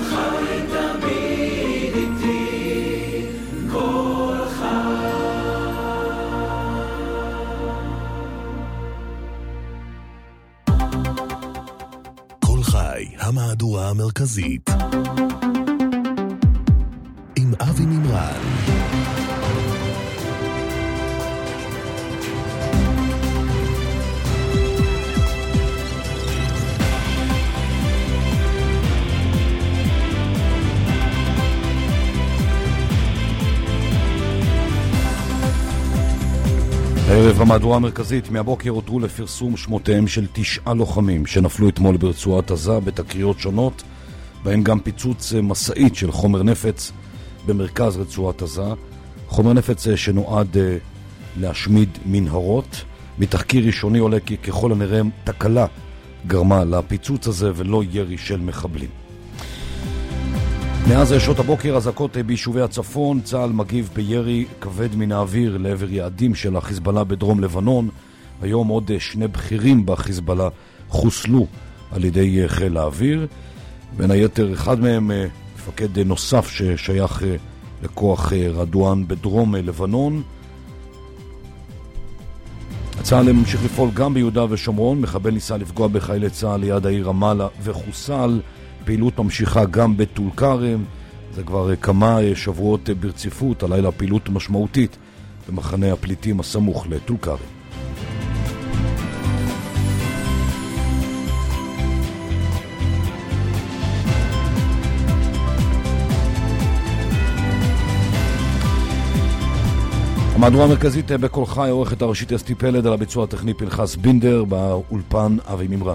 המהדורה המרכזית עם אבי מימרן. הערב המהדורה המרכזית. מהבוקר הותרו לפרסום שמותיהם של 9 לוחמים שנפלו אתמול ברצועת עזה בתקריות שונות, בהן גם פיצוץ מסעית של חומר נפץ במרכז רצועת עזה, חומר נפץ שנועד להשמיד מנהרות. מתחקיר ראשוני עולה כי ככל הנראה תקלה גרמה לפיצוץ הזה ולא ירי של מחבלים. מאז שעות הבוקר אזעקות ביישובי הצפון, צה"ל מגיב בירי כבד מן האוויר לעבר יעדים של החיזבאללה בדרום לבנון. היום עוד 2 בכירים בחיזבאללה חוסלו על ידי חיל האוויר, בין היתר אחד מהם מפקד נוסף ששייך לכוח רדואן בדרום לבנון. צה"ל ממשיך לפעול גם ביהודה ושומרון. מחבל ניסה לפגוע בחיילי צה"ל ליד העיר רמאללה וחוסל. פעילות ממשיכה גם בטול כרם, זה כבר כמה שבועות ברציפות. הלילה פעילות משמעותית במחנה הפליטים הסמוך לטול כרם. המהדורה המרכזית בכל חי, עורכת הראשית אסתי פלד, על הביצוע הטכני פנחס בינדר, באולפן אבי מימרן.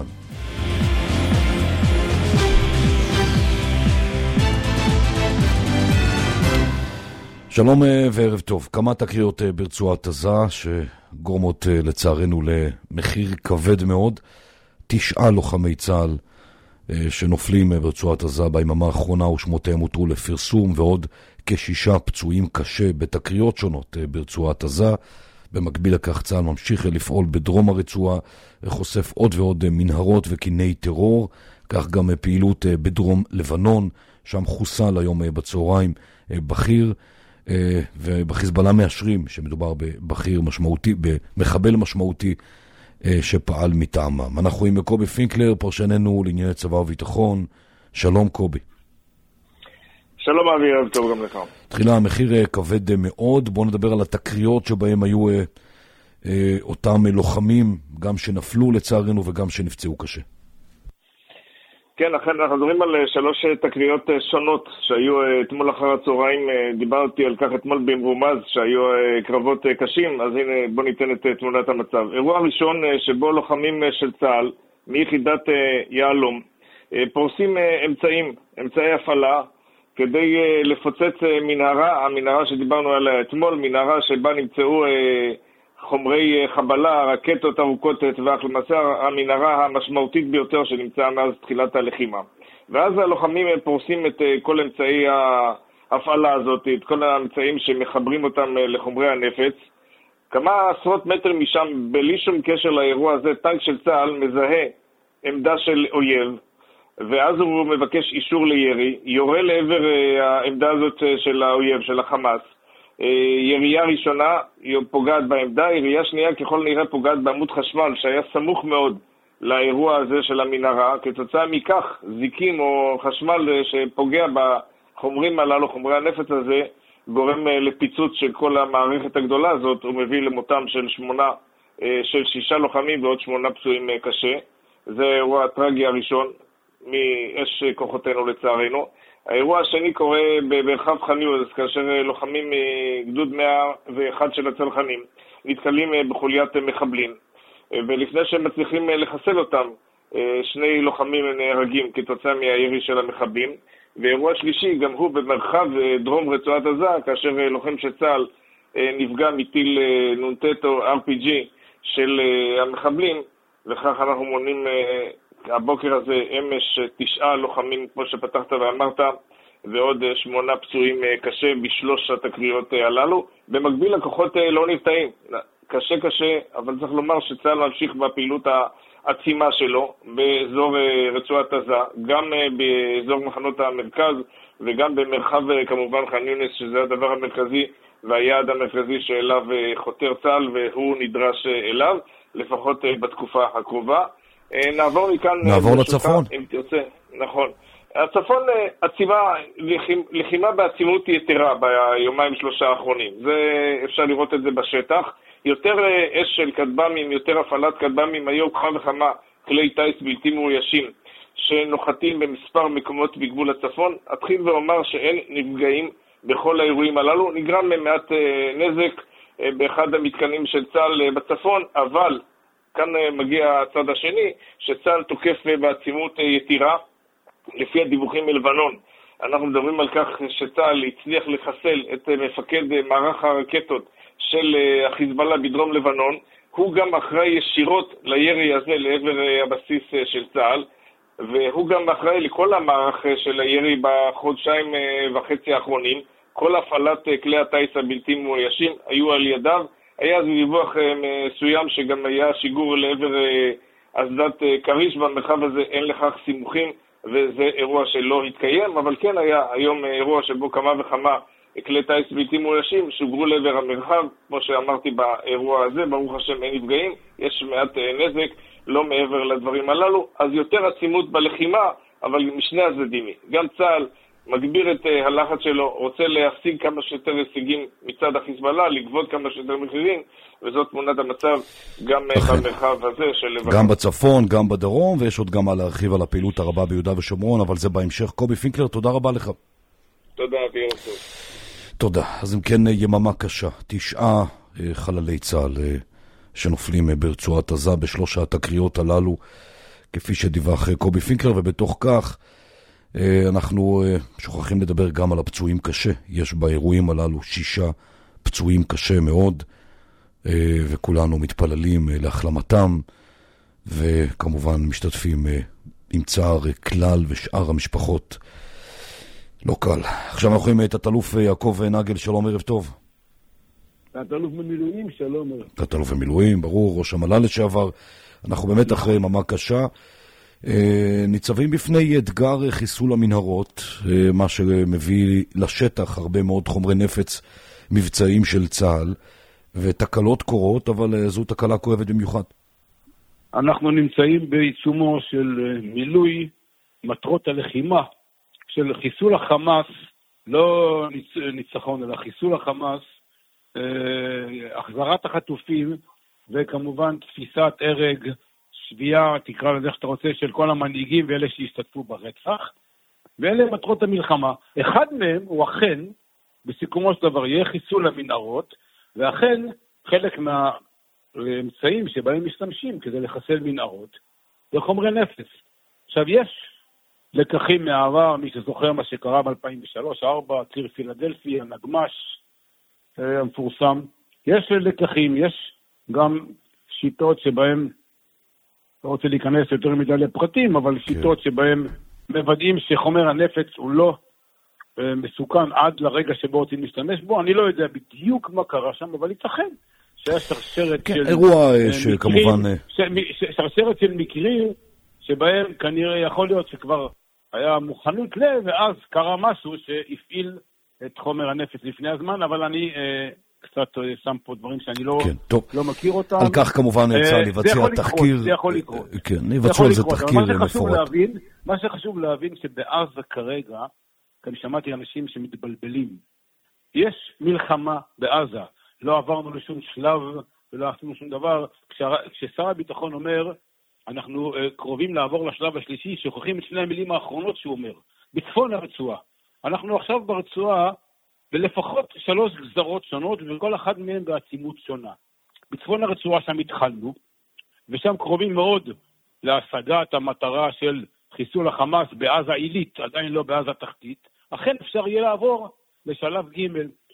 שלום וערב טוב. כמה תקריות ברצועת עזה שגורמות לצערנו למחיר כבד מאוד. 9 לוחמי צה"ל שנופלים ברצועת עזה ביממה האחרונה ושמותיהם הותרו לפרסום, ועוד כ6 פצועים קשה בתקריות שונות ברצועת עזה. במקביל לכך צה"ל ממשיך לפעול בדרום הרצועה וחושף עוד ועוד מנהרות וקיני טרור. כך גם פעילות בדרום לבנון, שם חוסל היום בצהריים בכיר, ובחיזבאללה מאשרים שמדובר בבכיר משמעותי, במחבל משמעותי שפעל מטעמם. אנחנו עם קובי פינקלר, פרשננו לענייני צבא וביטחון. שלום קובי. שלום אבי, ערב טוב גם לך. תחילה, המחיר כבד מאוד. בואו נדבר על התקריות שבהם היו אותם לוחמים, גם שנפלו לצערנו וגם שנפצעו קשה. כן, לכן אנחנו מדברים על 3 תקריות שונות שהיו אתמול אחר הצהריים. דיברתי על כך אתמול במרומז שהיו קרבות קשים, אז הנה בוא ניתן את תמונת המצב. אירוע ראשון שבו לוחמים של צה"ל מיחידת יעלום פורסים אמצעי הפעלה כדי לפוצץ מנהרה, המנהרה שדיברנו עליה אתמול, מנהרה שבה נמצאו חומרי חבלה, רקטות ארוכות טווח, למעשה המנהרה המשמעותית ביותר שנמצאה מאז תחילת הלחימה. ואז הלוחמים פורסים את כל אמצעי ההפעלה הזאת, את כל האמצעים שמחברים אותם לחומרי הנפץ. כמה עשרות מטר משם, בלי שום קשר לאירוע הזה, טנק של צה"ל מזהה עמדה של אויב, ואז הוא מבקש אישור לירי, יורה לעבר העמדה הזאת של האויב, של החמאס. ירייה ראשונה פוגעת בעמדה, ירייה שנייה ככל נראה פוגעת בעמוד חשמל שהיה סמוך מאוד לאירוע הזה של המנהרה. כתוצאה מכך זיקים או חשמל שפוגע בחומרים הללו, חומרי הנפץ הזה, גורם לפיצוץ של כל המערכת הגדולה הזאת, ומביא למותם של 6 לוחמים ועוד 8 פצועים קשה. זה אירוע הטרגי הראשון מאש כוחותינו לצערנו. האירוע השני קורה ברחב ח'אן יונס, כאשר לוחמים מגדוד 101 של הצנחנים נתקלים בחוליית מחבלים, ולפני שהם מצליחים לחסל אותם, 2 לוחמים נהרגים כתוצאה מהירי של המחבלים. ואירוע שלישי גם הוא במרחב דרום רצועת עזה, כאשר לוחם של צה"ל נפגע מטיל נ"ט או RPG של המחבלים, וכך אנחנו מונים הבוקר הזה אמש 9 לוחמים כמו שפתחת ואמרת, ועוד 8 פצועים קשה ב3 התקריות הללו. במקביל הכוחות לא נפתעים, קשה, אבל צריך לומר שצה"ל ממשיך בפעילות עצימה שלו באזור רצועת עזה, גם באזור מחנות המרכז וגם במרחב כמובן ח'אן יונס, שזה הדבר המרכזי והיעד המרכזי שאליו חותר צה"ל והוא נדרש אליו, לפחות בתקופה הקרובה. נעבור מכאן... נעבור לצפון. אם תרצה, נכון. הצפון עצימה, לחימה בעצימות יתרה ביומיים שלושה האחרונים. זה, אפשר לראות את זה בשטח. יותר אש של כטב"מים, יותר הפעלת כטב"מים, היו כמה וכמה כלי טייס בלתי מאוישים שנוחתים במספר מקומות בגבול הצפון. אתחיל ואומר שאין נפגעים בכל האירועים הללו. נגרם מעט נזק באחד המתקנים של צה"ל בצפון, אבל כאן מגיע הצד השני, שצה"ל תוקף בעצימות יתירה. לפי הדיווחים מלבנון, אנחנו מדברים על כך שצה"ל הצליח לחסל את מפקד מערך הרקטות של החיזבאללה בדרום לבנון. הוא גם אחראי ישירות לירי הזה לעבר הבסיס של צה"ל, והוא גם אחראי לכל המערך של הירי בחודשיים וחצי האחרונים. כל הפעלת כלי הטייס הבלתי מאוישים היו על ידיו. היה זה דיווח מסוים שגם היה שיגור לעבר אסדת קריש במרחב הזה, אין לכך סימוכים, וזה אירוע שלא התקיים, אבל כן היה היום אירוע שבו כמה וכמה כלי טייס בלתי מאוישים שוגרו לעבר המרחב. כמו שאמרתי באירוע הזה, ברוך השם אין נפגעים, יש מעט נזק, לא מעבר לדברים הללו. אז יותר עצימות בלחימה, אבל משני הצדדים. גם צה"ל מגביר את הלחץ שלו, רוצה להשיג כמה שיותר הישגים מצד החיזבאללה, לגבות כמה שיותר מחירים, וזאת תמונת המצב גם במרחב הזה של לבנון. גם בצפון, גם בדרום, ויש עוד גם מה להרחיב על הפעילות הרבה ביהודה ושומרון, אבל זה בהמשך. קובי פינקלר, תודה רבה לך. תודה, ויום טוב. תודה. אז אם כן, יממה קשה. 9 חללי צה"ל שנופלים ברצועת עזה בשלוש התקריות הללו, כפי שדיווח קובי פינקלר, ובתוך כך אנחנו שוכחים לדבר גם על הפצועים קשה. יש באירועים הללו 6 פצועים קשה מאוד, וכולנו מתפללים להחלמתם, וכמובן משתתפים עם צער כלל ושאר המשפחות. לא קל. עכשיו אנחנו רואים את תת-אלוף יעקב נגל, שלום, ערב טוב. תת-אלוף במילואים, שלום. תת-אלוף במילואים, ברור, ראש המל"ל לשעבר. אנחנו באמת אחרי ממה קשה. ניצבים בפני אתגר חיסול המנהרות, מה שמביא לשטח הרבה מאוד חומרי נפץ מבצעיים של צה"ל, ותקלות קורות, אבל זו תקלה כואבת במיוחד. אנחנו נמצאים בעיצומו של מילוי מטרות הלחימה של חיסול החמאס, לא ניצחון אלא חיסול החמאס, החזרת החטופים, וכמובן תפיסת הרג, שביעה, תקרא לזה איך שאתה רוצה, של כל המנהיגים ואלה שהשתתפו ברצח. ואלה מטרות המלחמה. אחד מהם הוא אכן, בסיכומו של דבר, יהיה חיסול המנהרות, ואכן חלק מהאמצעים שבהם משתמשים כדי לחסל מנהרות זה חומרי נפץ. עכשיו יש לקחים מהעבר, מי שזוכר מה שקרה ב-2003-2004, ציר פילדלפי, הנגמש המפורסם. יש לקחים, יש גם שיטות שבהם, לא רוצה להיכנס יותר מדי לפרטים, אבל שיטות שבהם מוודאים שחומר הנפץ הוא לא מסוכן עד לרגע שבו רוצים להשתמש בו. אני לא יודע בדיוק מה קרה שם, אבל ייתכן שיש שרשרת של אירוע שכמובן שרשרת של מקרים שבהם כנראה יכול להיות שכבר היה מוכנות לב, ואז קרה משהו שהפעיל את חומר הנפץ לפני הזמן, אבל אני קצת שם פה דברים שאני לא מכיר אותם. על כך כמובן צה"ל לבצע תחקיר. זה יכול לקרות. כן, יבצעו על זה תחקיר מפורט. מה שחשוב להבין שבעזה כרגע, כי אני שמעתי אנשים שמתבלבלים, יש מלחמה בעזה, לא עברנו לשום שלב ולא עשינו שום דבר. כששר הביטחון אומר, אנחנו קרובים לעבור לשלב השלישי, שוכחים את שני המילים האחרונות שהוא אומר, בצפון הרצועה. אנחנו עכשיו ברצועה בלפחות 3 גזרות שונות, וכל אחד מהם בעצימות שונה. בצפון הרצועה שם התחלנו, ושם קרובים מאוד להשגת המטרה של חיסול החמאס בעזה עילית, עדיין לא בעזה תחתית. אכן אפשר יהיה לעבור לשלב ג'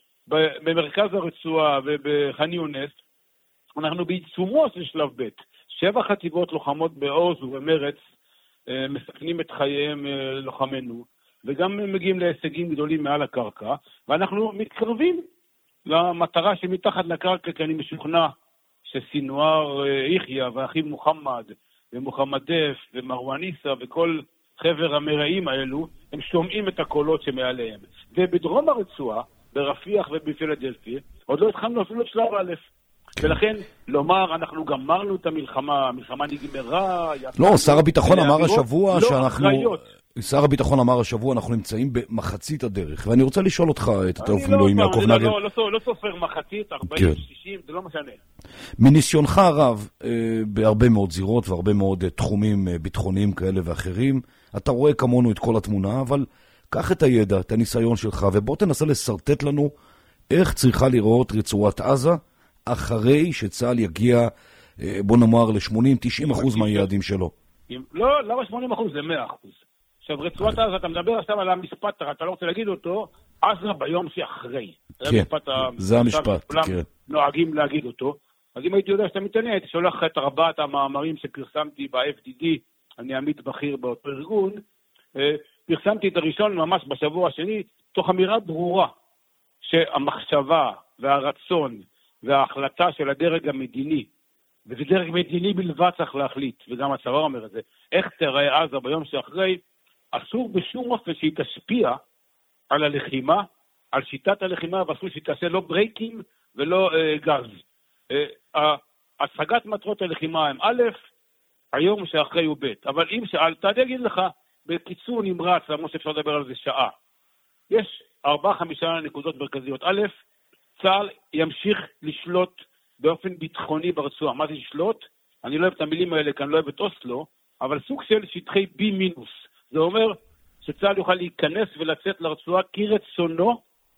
במרכז הרצועה ובח'אן יונס. אנחנו בעיצומו של שלב ב'. 7 חטיבות לוחמות בעוז ובמרץ מסכנים את חייהם לוחמינו, וגם מגיעים להישגים גדולים מעל הקרקע, ואנחנו מתקרבים למטרה שמתחת לקרקע, כי אני משוכנע שסינואר יחיא ואחיו מוחמד ומוחמד דף ומרואניסה וכל חבר המראים האלו, הם שומעים את הקולות שמעליהם. ובדרום הרצועה, ברפיח ובפילדלפיה, עוד לא התחלנו אפילו את שלב א'. ולכן, לומר, אנחנו גמרנו את המלחמה, המלחמה נגמרה... לא, שר הביטחון אמר השבוע שאנחנו... שר הביטחון אמר השבוע, אנחנו נמצאים במחצית הדרך, ואני רוצה לשאול אותך, את התאוף מילואים יעקב נגב. לא סופר מחצית, 40, 60, זה לא משנה. מניסיונך הרב, בהרבה מאוד זירות והרבה מאוד תחומים ביטחוניים כאלה ואחרים, אתה רואה כמונו את כל התמונה, אבל קח את הידע, את הניסיון שלך, ובוא תנסה לסרטט לנו איך צריכה לראות רצועת עזה, אחרי שצה"ל יגיע, בוא נאמר, ל-80-90% מהיעדים שלו. לא, למה 80%? זה 100%. עכשיו, רצועת עזה, אתה מדבר עכשיו על המשפט, אתה לא רוצה להגיד אותו, עזה ביום שאחרי. כן, זה המשפט, כן. נוהגים להגיד אותו. אז אם הייתי יודע שאתה מתעניין, הייתי שולח את 4 המאמרים שפרסמתי ב-FDD, אני עמית בכיר באותו ארגון, פרסמתי את הראשון ממש בשבוע השני, תוך אמירה ברורה, שהמחשבה והרצון וההחלטה של הדרג המדיני, וזה דרג מדיני בלבד צריך להחליט, וגם הצבא אומר את זה, איך תראה עזה ביום שאחרי, אסור בשום אופן שהיא תשפיע על הלחימה, על שיטת הלחימה, ואסור שהיא תעשה לא ברייקים ולא גז. השגת מטרות הלחימה הם א', היום שאחרי הוא ב', אבל אם שאלת, אני אגיד לך, בקיצור נמרץ, למרות שאפשר לדבר על זה שעה, יש 4-5 נקודות מרכזיות. א', צה"ל ימשיך לשלוט באופן ביטחוני ברצועה. מה זה לשלוט? אני לא אוהב את המילים האלה, כי אני לא אוהב את אוסלו, אבל סוג של שטחי B מינוס. זה אומר שצה"ל יוכל להיכנס ולצאת לרצועה כרצונו,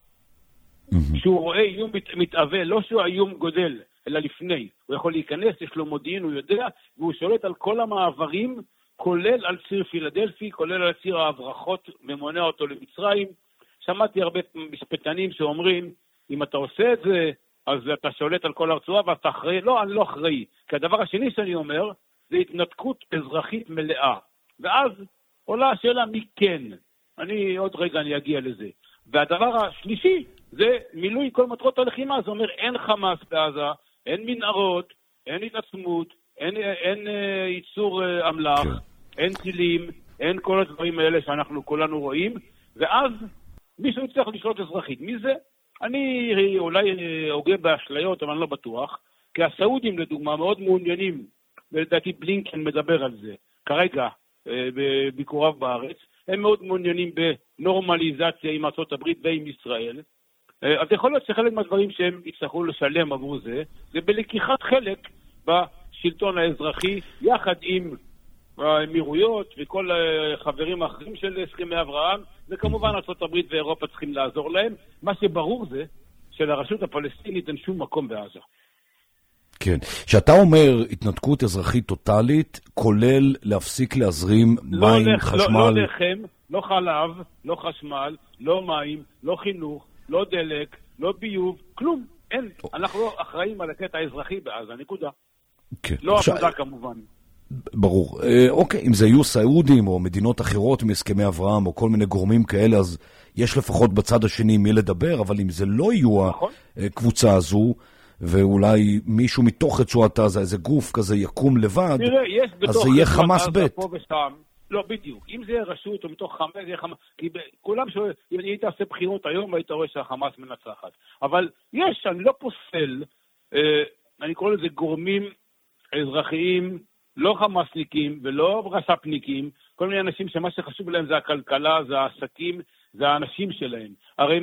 כשהוא רואה איום מתאווה, לא שהוא האיום גודל, אלא לפני. הוא יכול להיכנס, יש לו מודיעין, הוא יודע, והוא שולט על כל המעברים, כולל על ציר פילדלפי, כולל על ציר ההברחות, ומונע אותו למצרים. שמעתי הרבה משפטנים שאומרים, אם אתה עושה את זה, אז אתה שולט על כל הרצועה ואתה אחראי. לא, אני לא אחראי. כי הדבר השני שאני אומר, זה התנתקות אזרחית מלאה. ואז עולה השאלה מי כן. עוד רגע אני אגיע לזה. והדבר השלישי, זה מילוי כל מטרות הלחימה. זה אומר, אין חמאס בעזה, אין מנהרות, אין התעצמות, אין ייצור אמל"ח, אין טילים, אין כל הדברים האלה שאנחנו כולנו רואים. ואז מישהו צריך לשלוט אזרחית. מי זה? אני אולי הוגה באשליות, אבל אני לא בטוח, כי הסעודים לדוגמה מאוד מעוניינים, ולדעתי בלינקן מדבר על זה, כרגע בביקוריו בארץ, הם מאוד מעוניינים בנורמליזציה עם ארצות הברית ועם ישראל, אז יכול להיות שחלק מהדברים שהם יצטרכו לשלם עבור זה, זה בלקיחת חלק בשלטון האזרחי, יחד עם האמירויות וכל חברים האחרים של הסכמי אברהם, וכמובן ארצות הברית ואירופה צריכים לעזור להם. מה שברור זה שלרשות הפלסטינית אין שום מקום בעזה. כן. שאתה אומר התנתקות אזרחית טוטלית, כולל להפסיק להזרים מים, חשמל... לא לחם, לא חלב, לא חשמל, לא מים, לא חינוך, לא דלק, לא ביוב, כלום. אין. אנחנו לא אחראים על הקטע האזרחי בעזה, נקודה. כן. לא עבודה כמובן. ברור. אוקיי, אם זה יהיו סעודים או מדינות אחרות מהסכמי אברהם או כל מיני גורמים כאלה, אז יש לפחות בצד השני מי לדבר, אבל אם זה לא יהיו הקבוצה הזו, ואולי מישהו מתוך רצועת עזה, איזה גוף כזה יקום לבד, אז זה יהיה חמאס בית. לא, בדיוק. אם זה יהיה רשות או מתוך חמאס, זה יהיה חמאס. כי כולם שואל, אם היית עושה בחירות היום, היית רואה שהחמאס מנצחת. אבל יש, אני לא פוסל, אני קורא לזה גורמים אזרחיים, לא חמאסניקים ולא רס"פניקים, כל מיני אנשים שמה שחשוב להם זה הכלכלה, זה העסקים, זה האנשים שלהם. הרי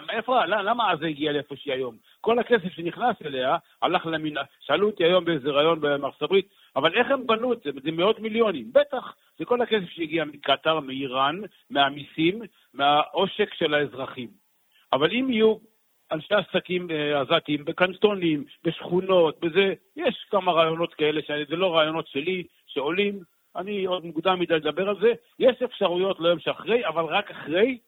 למה אז זה הגיע לאיפה שהיא היום? כל הכסף שנכנס אליה הלך למינהל. שאלו אותי היום באיזה רעיון בארצות הברית, אבל איך הם בנו את זה? זה מאות מיליונים. בטח, זה כל הכסף שהגיע מקטר, מאיראן, מהמיסים, מהעושק של האזרחים. אבל אם יהיו אנשי עסקים עזתיים, בקנטונים, בשכונות, בזה, יש כמה רעיונות כאלה, זה לא רעיונות שלי, שעולים, אני עוד מוקדם מדי לדבר על זה, יש אפשרויות ליום שאחרי, אבל רק אחרי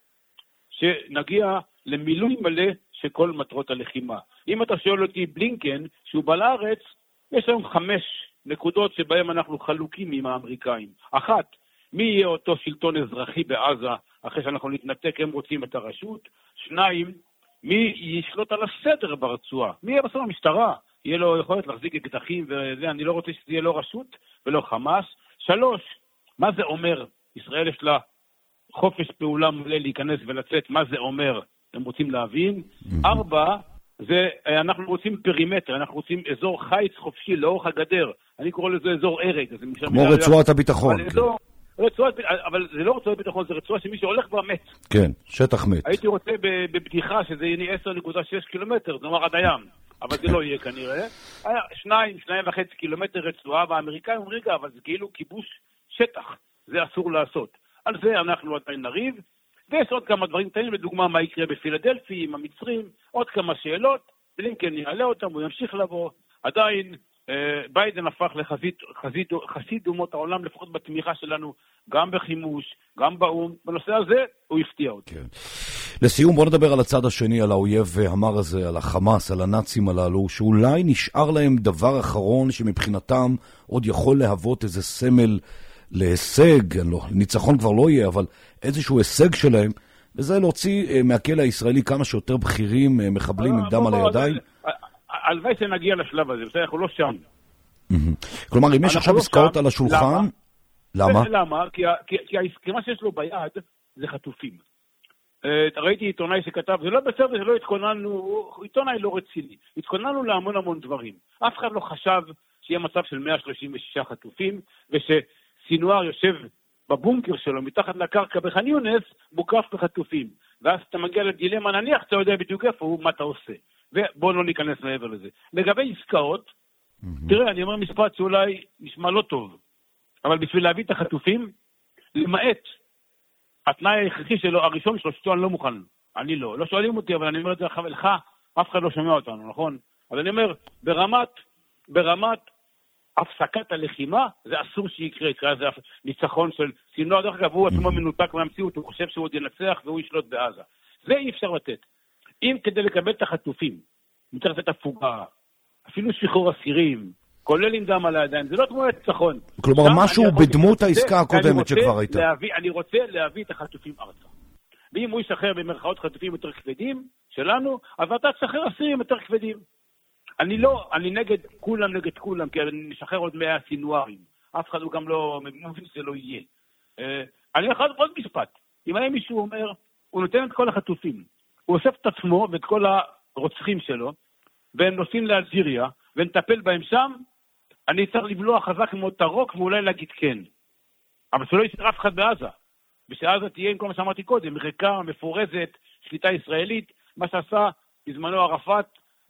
שנגיע למילוי מלא של כל מטרות הלחימה. אם אתה שואל אותי בלינקן, שהוא בא לארץ, יש היום 5 נקודות שבהם אנחנו חלוקים עם האמריקאים. 1, מי יהיה אותו שלטון אזרחי בעזה, אחרי שאנחנו נתנתק, הם רוצים את הרשות. 2, מי ישלוט על הסדר ברצועה? מי יהיה בסוף המשטרה? יהיה לו יכולת להחזיק אקדחים וזה, אני לא רוצה שזה יהיה לא רשות ולא חמאס. 3, מה זה אומר? ישראל יש לה חופש פעולה מלא להיכנס ולצאת, מה זה אומר? הם רוצים להבין. 4, אנחנו רוצים פרימטר, אנחנו רוצים אזור חיץ חופשי לאורך הגדר. אני קורא לזה אזור הרג. כמו רצועת הביטחון. אבל זה לא רצועת ביטחון, זה רצועה שמי שהולך כבר מת. כן, שטח מת. הייתי רוצה בבדיחה שזה יהיה 10.6 קילומטר, זאת אומרת עד הים. אבל זה לא יהיה כנראה. 2.5 קילומטר רצועה, והאמריקאים אומרים, רגע, אבל זה כאילו כיבוש שטח. זה אסור לעשות. על זה אנחנו עדיין נריב. ויש עוד כמה דברים קטנים, לדוגמה מה יקרה בפילדלפי עם המצרים, עוד כמה שאלות, בלינקן יעלה אותם, הוא ימשיך לבוא. עדיין ביידן הפך לחסיד אומות העולם, לפחות בתמיכה שלנו, גם בחימוש, גם באום. בנושא הזה הוא הפתיע אותי. כן. לסיום, בוא נדבר על הצד השני, על האויב המר הזה, על החמאס, על הנאצים הללו, שאולי נשאר להם דבר אחרון שמבחינתם עוד יכול להוות איזה סמל להישג, ניצחון כבר לא יהיה, אבל איזשהו הישג שלהם, וזה להוציא מהכלא הישראלי כמה שיותר בכירים, מחבלים עם דם על הידיים. הלוואי שנגיע לשלב הזה, אנחנו לא שם. כלומר, אם יש עכשיו עסקאות על השולחן, למה? למה? כי מה שיש לו ביד זה חטופים. ראיתי עיתונאי שכתב, זה לא בסדר שלא התכוננו, עיתונאי לא רציני, התכוננו להמון המון דברים. אף אחד לא חשב שיהיה מצב של 136 חטופים, ושסינואר יושב בבונקר שלו, מתחת לקרקע בח'אן יונס, מוקף בחטופים. ואז אתה מגיע לדילמה, נניח, אתה יודע בדיוק איפה הוא, מה אתה עושה. ובואו לא ניכנס מעבר לזה. לגבי עסקאות, תראה, אני אומר משפט שאולי נשמע לא טוב, אבל בשביל להביא את החטופים, למעט התנאי ההכרחי שלו, הראשון שלו, שתו אני לא מוכן. אני לא שואלים אותי, אבל אני אומר את זה לך, אף אחד לא שומע אותנו, נכון? אז אני אומר, ברמת הפסקת הלחימה, זה אסור שיקרה, זה ניצחון של סינואר, דרך אגב, הוא עצמו מנותק מהמציאות, הוא חושב שהוא עוד ינצח והוא ישלוט בעזה. זה אי אפשר לתת. אם כדי לקבל את החטופים, נצטרך לתת הפוגה, אפילו שחרור אסירים, כולל עם דם על הידיים, זה לא כמו ניצחון. כלומר, משהו בדמות העסקה הקודמת שכבר הייתה. אני רוצה להביא את החטופים ארצה. ואם הוא ישחרר במרכאות חטופים יותר כבדים שלנו, אז אתה תשחרר אסירים יותר כבדים. אני נגד כולם, כי אני נשחרר עוד 100 סינוארים. אף אחד הוא גם לא מבין שזה לא יהיה. אני יכול עוד משפט. אם היה מישהו אומר, הוא נותן את כל החטופים, הוא אוסף את עצמו ואת כל הרוצחים שלו, והם נוסעים לאלג'יריה, ונטפל בהם שם, אני צריך לבלוע חזק מאוד תרוק, ואולי להגיד כן. אבל שלא ישאר אף אחד בעזה. ושעזה תהיה, עם כל מה שאמרתי קודם, ריקה, מפורזת, שליטה ישראלית, מה שעשה בזמנו ערפאת,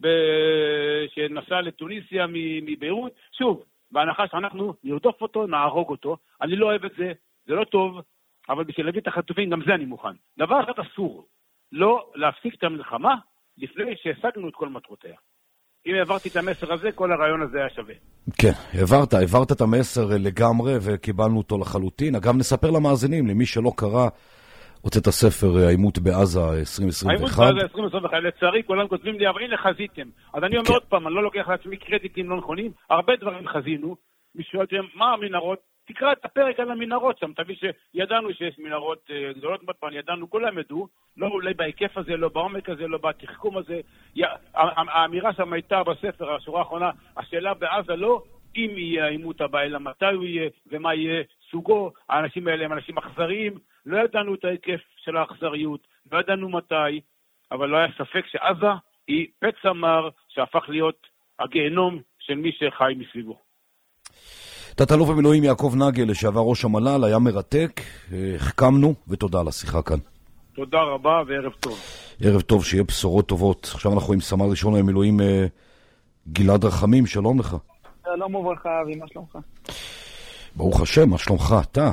שנסע לטוניסיה מביירות. שוב, בהנחה שאנחנו נרדוף אותו, נהרוג אותו. אני לא אוהב את זה, זה לא טוב, אבל בשביל להביא את החטופים, גם זה אני מוכן. דבר אחד אסור, לא להפסיק את המלחמה, לפני שהשגנו את כל מטרותיה. אם העברתי את המסר הזה, כל הרעיון הזה היה שווה. כן, העברת את המסר לגמרי, וקיבלנו אותו לחלוטין. אגב, נספר למאזינים, למי שלא קרא, הוצאת הספר העימות בעזה 2021. העימות בעזה 2021, לצערי, כולם כותבים לי, אבל הנה חזיתם. אז אני אומר עוד פעם, אני לא לוקח לעצמי קרדיטים לא נכונים, הרבה דברים חזינו, מישהו יודעים, מה המנהרות? תקרא את הפרק על המנהרות שם, תביא שידענו שיש מנהרות גדולות בטפן, ידענו, כולם ידעו, לא אולי בהיקף הזה, לא בעומק הזה, לא בתחכום הזה. האמירה שם הייתה בספר, השורה האחרונה, השאלה בעזה לא אם יהיה העימות הבא, אלא מתי הוא יהיה ומה יהיה סוגו. האנשים האלה הם אנשים אכזריים, לא ידענו את ההיקף של האכזריות, לא ידענו מתי, אבל לא היה ספק שעזה היא פצע מר שהפך להיות הגיהנום של מי שחי מסביבו. תת-אלוף במילואים יעקב נגל, לשעבר ראש המל"ל, היה מרתק, החכמנו, ותודה על השיחה כאן. תודה רבה וערב טוב. ערב טוב, שיהיה בשורות טובות. עכשיו אנחנו עם סמל ראשון למילואים גלעד רחמים, שלום לך. שלום וברכה, אבי, מה שלומך? ברוך השם, מה שלומך אתה?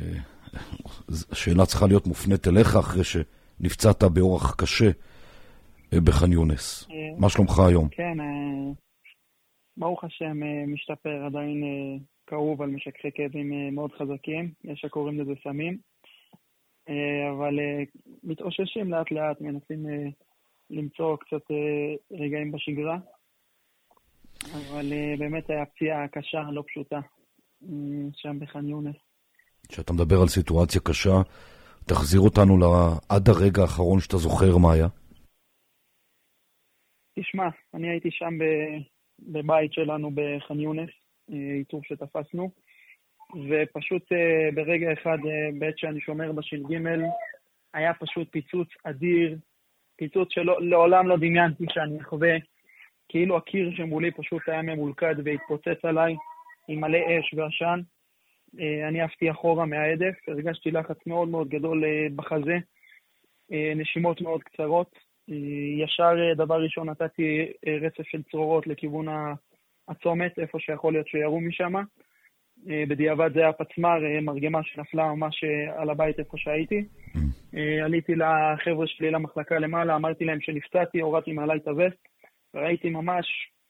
השאלה צריכה להיות מופנית אליך אחרי שנפצעת באורח קשה בח'אן יונס. מה שלומך היום? כן, ברוך השם משתפר, עדיין קרוב על משככי כאבים מאוד חזקים, יש שקוראים לזה סמים, אבל מתאוששים לאט לאט, מנסים למצוא קצת רגעים בשגרה, אבל באמת היה פציעה קשה, לא פשוטה, שם בח'אן יונס. כשאתה מדבר על סיטואציה קשה, תחזיר אותנו עד הרגע האחרון שאתה זוכר מה היה. תשמע, אני הייתי שם בבית שלנו בח'אן יונס, איתור שתפסנו, ופשוט ברגע אחד, בעת שאני שומר בש"ג, היה פשוט פיצוץ אדיר, פיצוץ שלעולם לא דמיינתי שאני אחווה, כאילו הקיר שמולי פשוט היה ממולכד והתפוצץ עליי עם מלא אש ועשן. אני עפתי אחורה מההדף, הרגשתי לחץ מאוד מאוד גדול בחזה, נשימות מאוד קצרות. ישר דבר ראשון נתתי רצף של צרורות לכיוון הצומת, איפה שיכול להיות שירו משם. בדיעבד זה היה פצמר, מרגמה שנפלה ממש על הבית איפה שהייתי. עליתי לחבר'ה שלי למחלקה למעלה, אמרתי להם שנפצעתי, הורדתי מעלי את הווסט, וראיתי ממש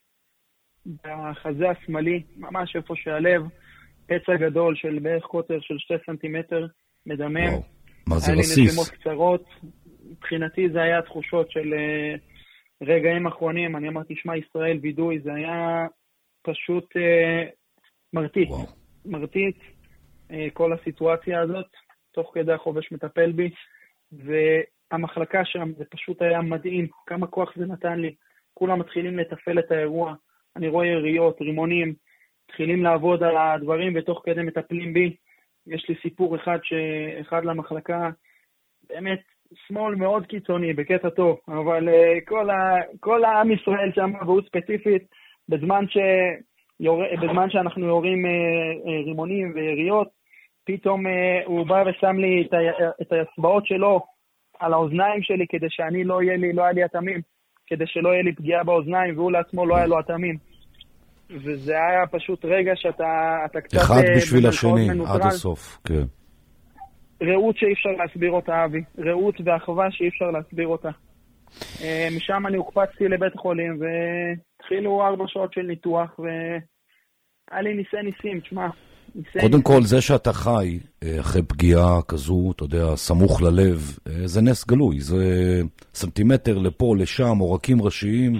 בחזה השמאלי, ממש איפה שהלב, פצע גדול של בערך קוטר של 2 סנטימטר, מדמם. מה זה היה לי רסיס? נשימות קצרות. מבחינתי זה היה תחושות של רגעים אחרונים. אני אמרתי, שמע ישראל וידוי, זה היה פשוט מרטיט. מרטיט כל הסיטואציה הזאת, תוך כדי החובש מטפל בי, והמחלקה שם זה פשוט היה מדהים, כמה כוח זה נתן לי. כולם מתחילים לטפל את האירוע, אני רואה יריות, רימונים, מתחילים לעבוד על הדברים ותוך כדי מטפלים בי. יש לי סיפור אחד למחלקה, באמת שמאל מאוד קיצוני, בקטע טוב, אבל כל העם ישראל שם, והוא ספציפית, בזמן שאנחנו יורים רימונים ויריות, פתאום הוא בא ושם לי את האצבעות שלו על האוזניים שלי, כדי שאני לא היה לי התמים, כדי שלא יהיה לי פגיעה באוזניים, והוא לעצמו לא היה לו התמים. וזה היה פשוט רגע שאתה קצת... אחד בשביל השני, עד הסוף, כן. רעות שאי אפשר להסביר אותה, אבי. רעות ואחווה שאי אפשר להסביר אותה. משם אני הוקפצתי לבית החולים, והתחילו 4 שעות של ניתוח, והיה לי ניסים, תשמע. קודם כל, זה שאתה חי אחרי פגיעה כזו, אתה יודע, סמוך ללב, זה נס גלוי. זה סנטימטר לפה, לשם, עורקים ראשיים.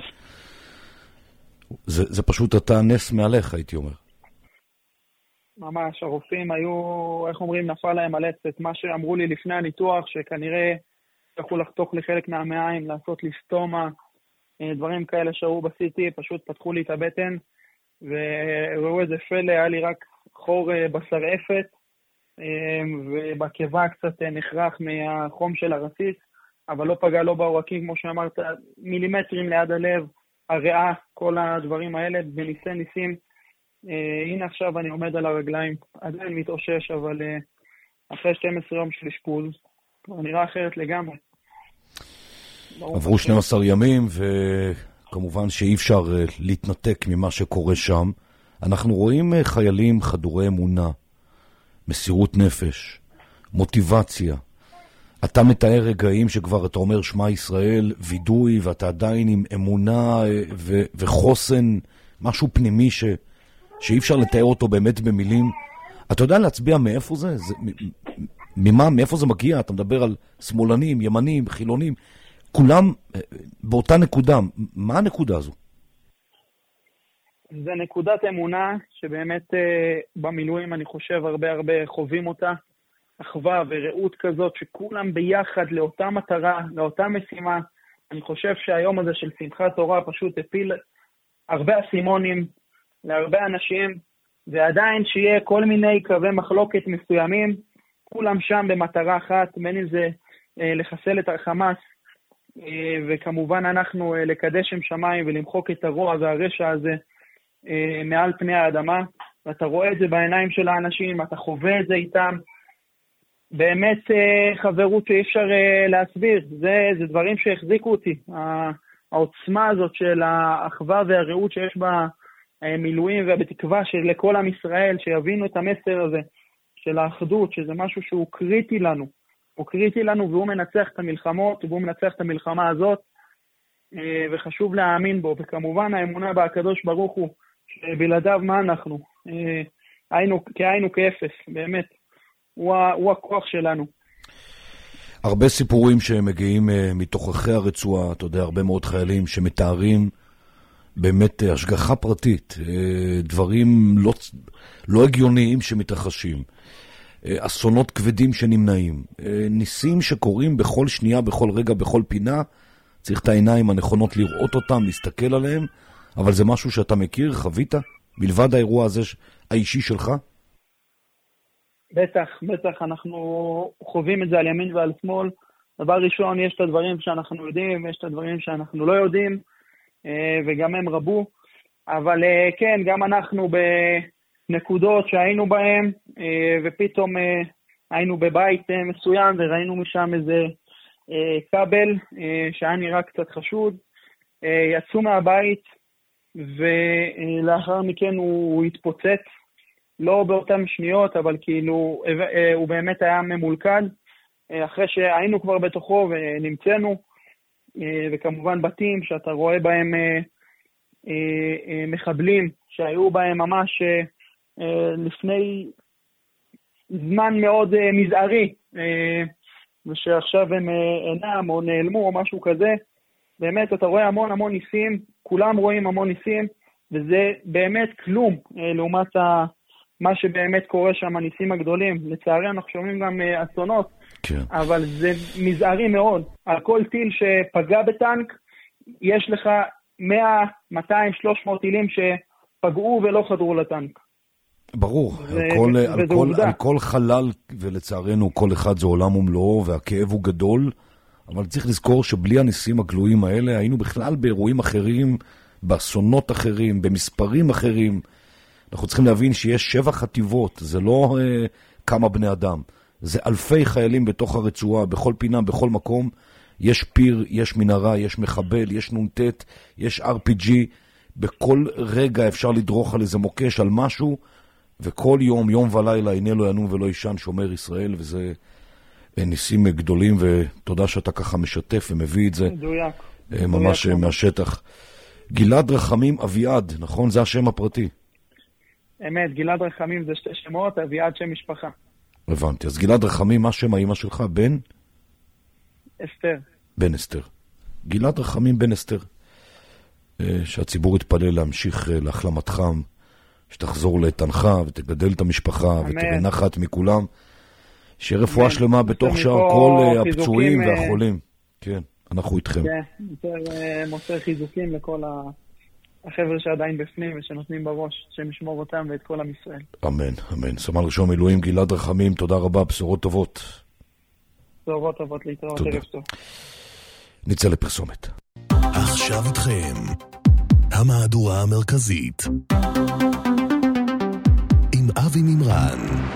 זה פשוט אתה נס מעליך, הייתי אומר. ממש, הרופאים היו, איך אומרים, נפל להם על עצת. מה שאמרו לי לפני הניתוח, שכנראה יכולו לחתוך לי חלק מהמעיים, לעשות לי סטומה, דברים כאלה שראו ב-CT, פשוט פתחו לי את הבטן, וראו איזה פלא, היה לי רק חור בשרעפת, ובקיבה קצת נחרח מהחום של הרסיס, אבל לא פגע לא בעורקים, כמו שאמרת, מילימטרים ליד הלב, הריאה, כל הדברים האלה, ניסים. הנה עכשיו אני עומד על הרגליים, עדיין מתאושש, אבל אחרי 12 יום של אשפוז, כבר נראה אחרת לגמרי. עברו 12 ימים, וכמובן שאי אפשר להתנתק ממה שקורה שם. אנחנו רואים חיילים חדורי אמונה, מסירות נפש, מוטיבציה. אתה מתאר רגעים שכבר אתה אומר שמע ישראל, וידוי, ואתה עדיין עם אמונה וחוסן, משהו פנימי שאי אפשר לתאר אותו באמת במילים. אתה יודע להצביע מאיפה זה? מאיפה זה מגיע? אתה מדבר על שמאלנים, ימנים, חילונים, כולם באותה נקודה. מה הנקודה הזו? זה נקודת אמונה שבאמת במילואים אני חושב הרבה חווים אותה. אחווה ורעות כזאת שכולם ביחד לאותה מטרה, לאותה משימה. אני חושב שהיום הזה של שמחת תורה פשוט הפיל הרבה אסימונים להרבה אנשים, ועדיין שיהיה כל מיני קווי מחלוקת מסוימים, כולם שם במטרה אחת, בין אם זה לחסל את החמאס, וכמובן אנחנו לקדש שם שמיים ולמחוק את הרוע והרשע הזה מעל פני האדמה, ואתה רואה את זה בעיניים של האנשים, אתה חווה את זה איתם, באמת חברות שאי אפשר להסביר, זה דברים שהחזיקו אותי, העוצמה הזאת של האחווה והרעות שיש במילואים, ובתקווה שלכל עם ישראל שיבינו את המסר הזה של האחדות, שזה משהו שהוא קריטי לנו, הוא קריטי לנו והוא מנצח את המלחמות, והוא מנצח את המלחמה הזאת, וחשוב להאמין בו, וכמובן האמונה בהקדוש ברוך הוא, שבלעדיו מה אנחנו, היינו כאפס, באמת. הוא הכוח שלנו. הרבה סיפורים שמגיעים מתוככי הרצועה, אתה יודע, הרבה מאוד חיילים שמתארים באמת השגחה פרטית, דברים לא הגיוניים שמתרחשים, אסונות כבדים שנמנעים, ניסים שקורים בכל שנייה, בכל רגע, בכל פינה, צריך את העיניים הנכונות לראות אותם, להסתכל עליהם, אבל זה משהו שאתה מכיר, חווית? מלבד האירוע הזה האישי שלך? בטח, אנחנו חווים את זה על ימין ועל שמאל. דבר ראשון, יש את הדברים שאנחנו יודעים, יש את הדברים שאנחנו לא יודעים, וגם הם רבו. אבל כן, גם אנחנו בנקודות שהיינו בהם, ופתאום היינו בבית מסוים, וראינו משם איזה כבל שהיה נראה קצת חשוד. יצאו מהבית, ולאחר מכן הוא התפוצץ. לא באותן שניות, אבל כאילו הוא באמת היה ממולכד. אחרי שהיינו כבר בתוכו ונמצאנו, וכמובן בתים שאתה רואה בהם מחבלים שהיו בהם ממש לפני זמן מאוד מזערי, ושעכשיו הם אינם או נעלמו או משהו כזה. באמת אתה רואה המון ניסים, כולם רואים המון ניסים, וזה באמת כלום לעומת מה שבאמת קורה שם, הניסים הגדולים. לצערי אנחנו שומעים גם אסונות, כן. אבל זה מזערי מאוד. על כל טיל שפגע בטנק, יש לך 100, 200, 300 טילים שפגעו ולא חדרו לטנק. ברור, על כל חלל, ולצערנו כל אחד זה עולם ומלואו, והכאב הוא גדול, אבל צריך לזכור שבלי הניסים הגלויים האלה, היינו בכלל באירועים אחרים, באסונות אחרים, במספרים אחרים. אנחנו צריכים להבין שיש 7 חטיבות, זה לא כמה בני אדם. זה אלפי חיילים בתוך הרצועה, בכל פינה, בכל מקום. יש פיר, יש מנהרה, יש מחבל, יש נונטט, יש RPG. בכל רגע אפשר לדרוך על איזה מוקש, על משהו, וכל יום, יום ולילה, הנה לא ינום ולא ישן, שומר ישראל, וזה ניסים גדולים, ותודה שאתה ככה משתף ומביא את זה. מדויק. ממש מהשטח. גלעד רחמים אביעד, נכון? זה השם הפרטי. אמת, גלעד רחמים זה 2 שמות, אביעד שם משפחה. הבנתי. אז גלעד רחמים, מה שם האמא שלך? בן? אסתר. בן אסתר. גלעד רחמים בן אסתר. שהציבור יתפלל להמשיך להחלמתך, שתחזור לאיתנך ותגדל את המשפחה ותראה נחת מכולם. שרפואה שלמה בתוך שאר כל הפצועים והחולים. כן, אנחנו איתכם. כן, מוסר חיזוקים לכל החבר'ה שעדיין בפנים ושנותנים בראש, שמשמור אותם ואת כל עם ישראל. אמן, אמן. סמל ראשון מילואים גלעד רחמים, תודה רבה, בשורות טובות. בשורות טובות, להתראות, ערב טוב. נצא לפרסומת. עכשיו איתכם, המהדורה המרכזית, עם אבי מימרן.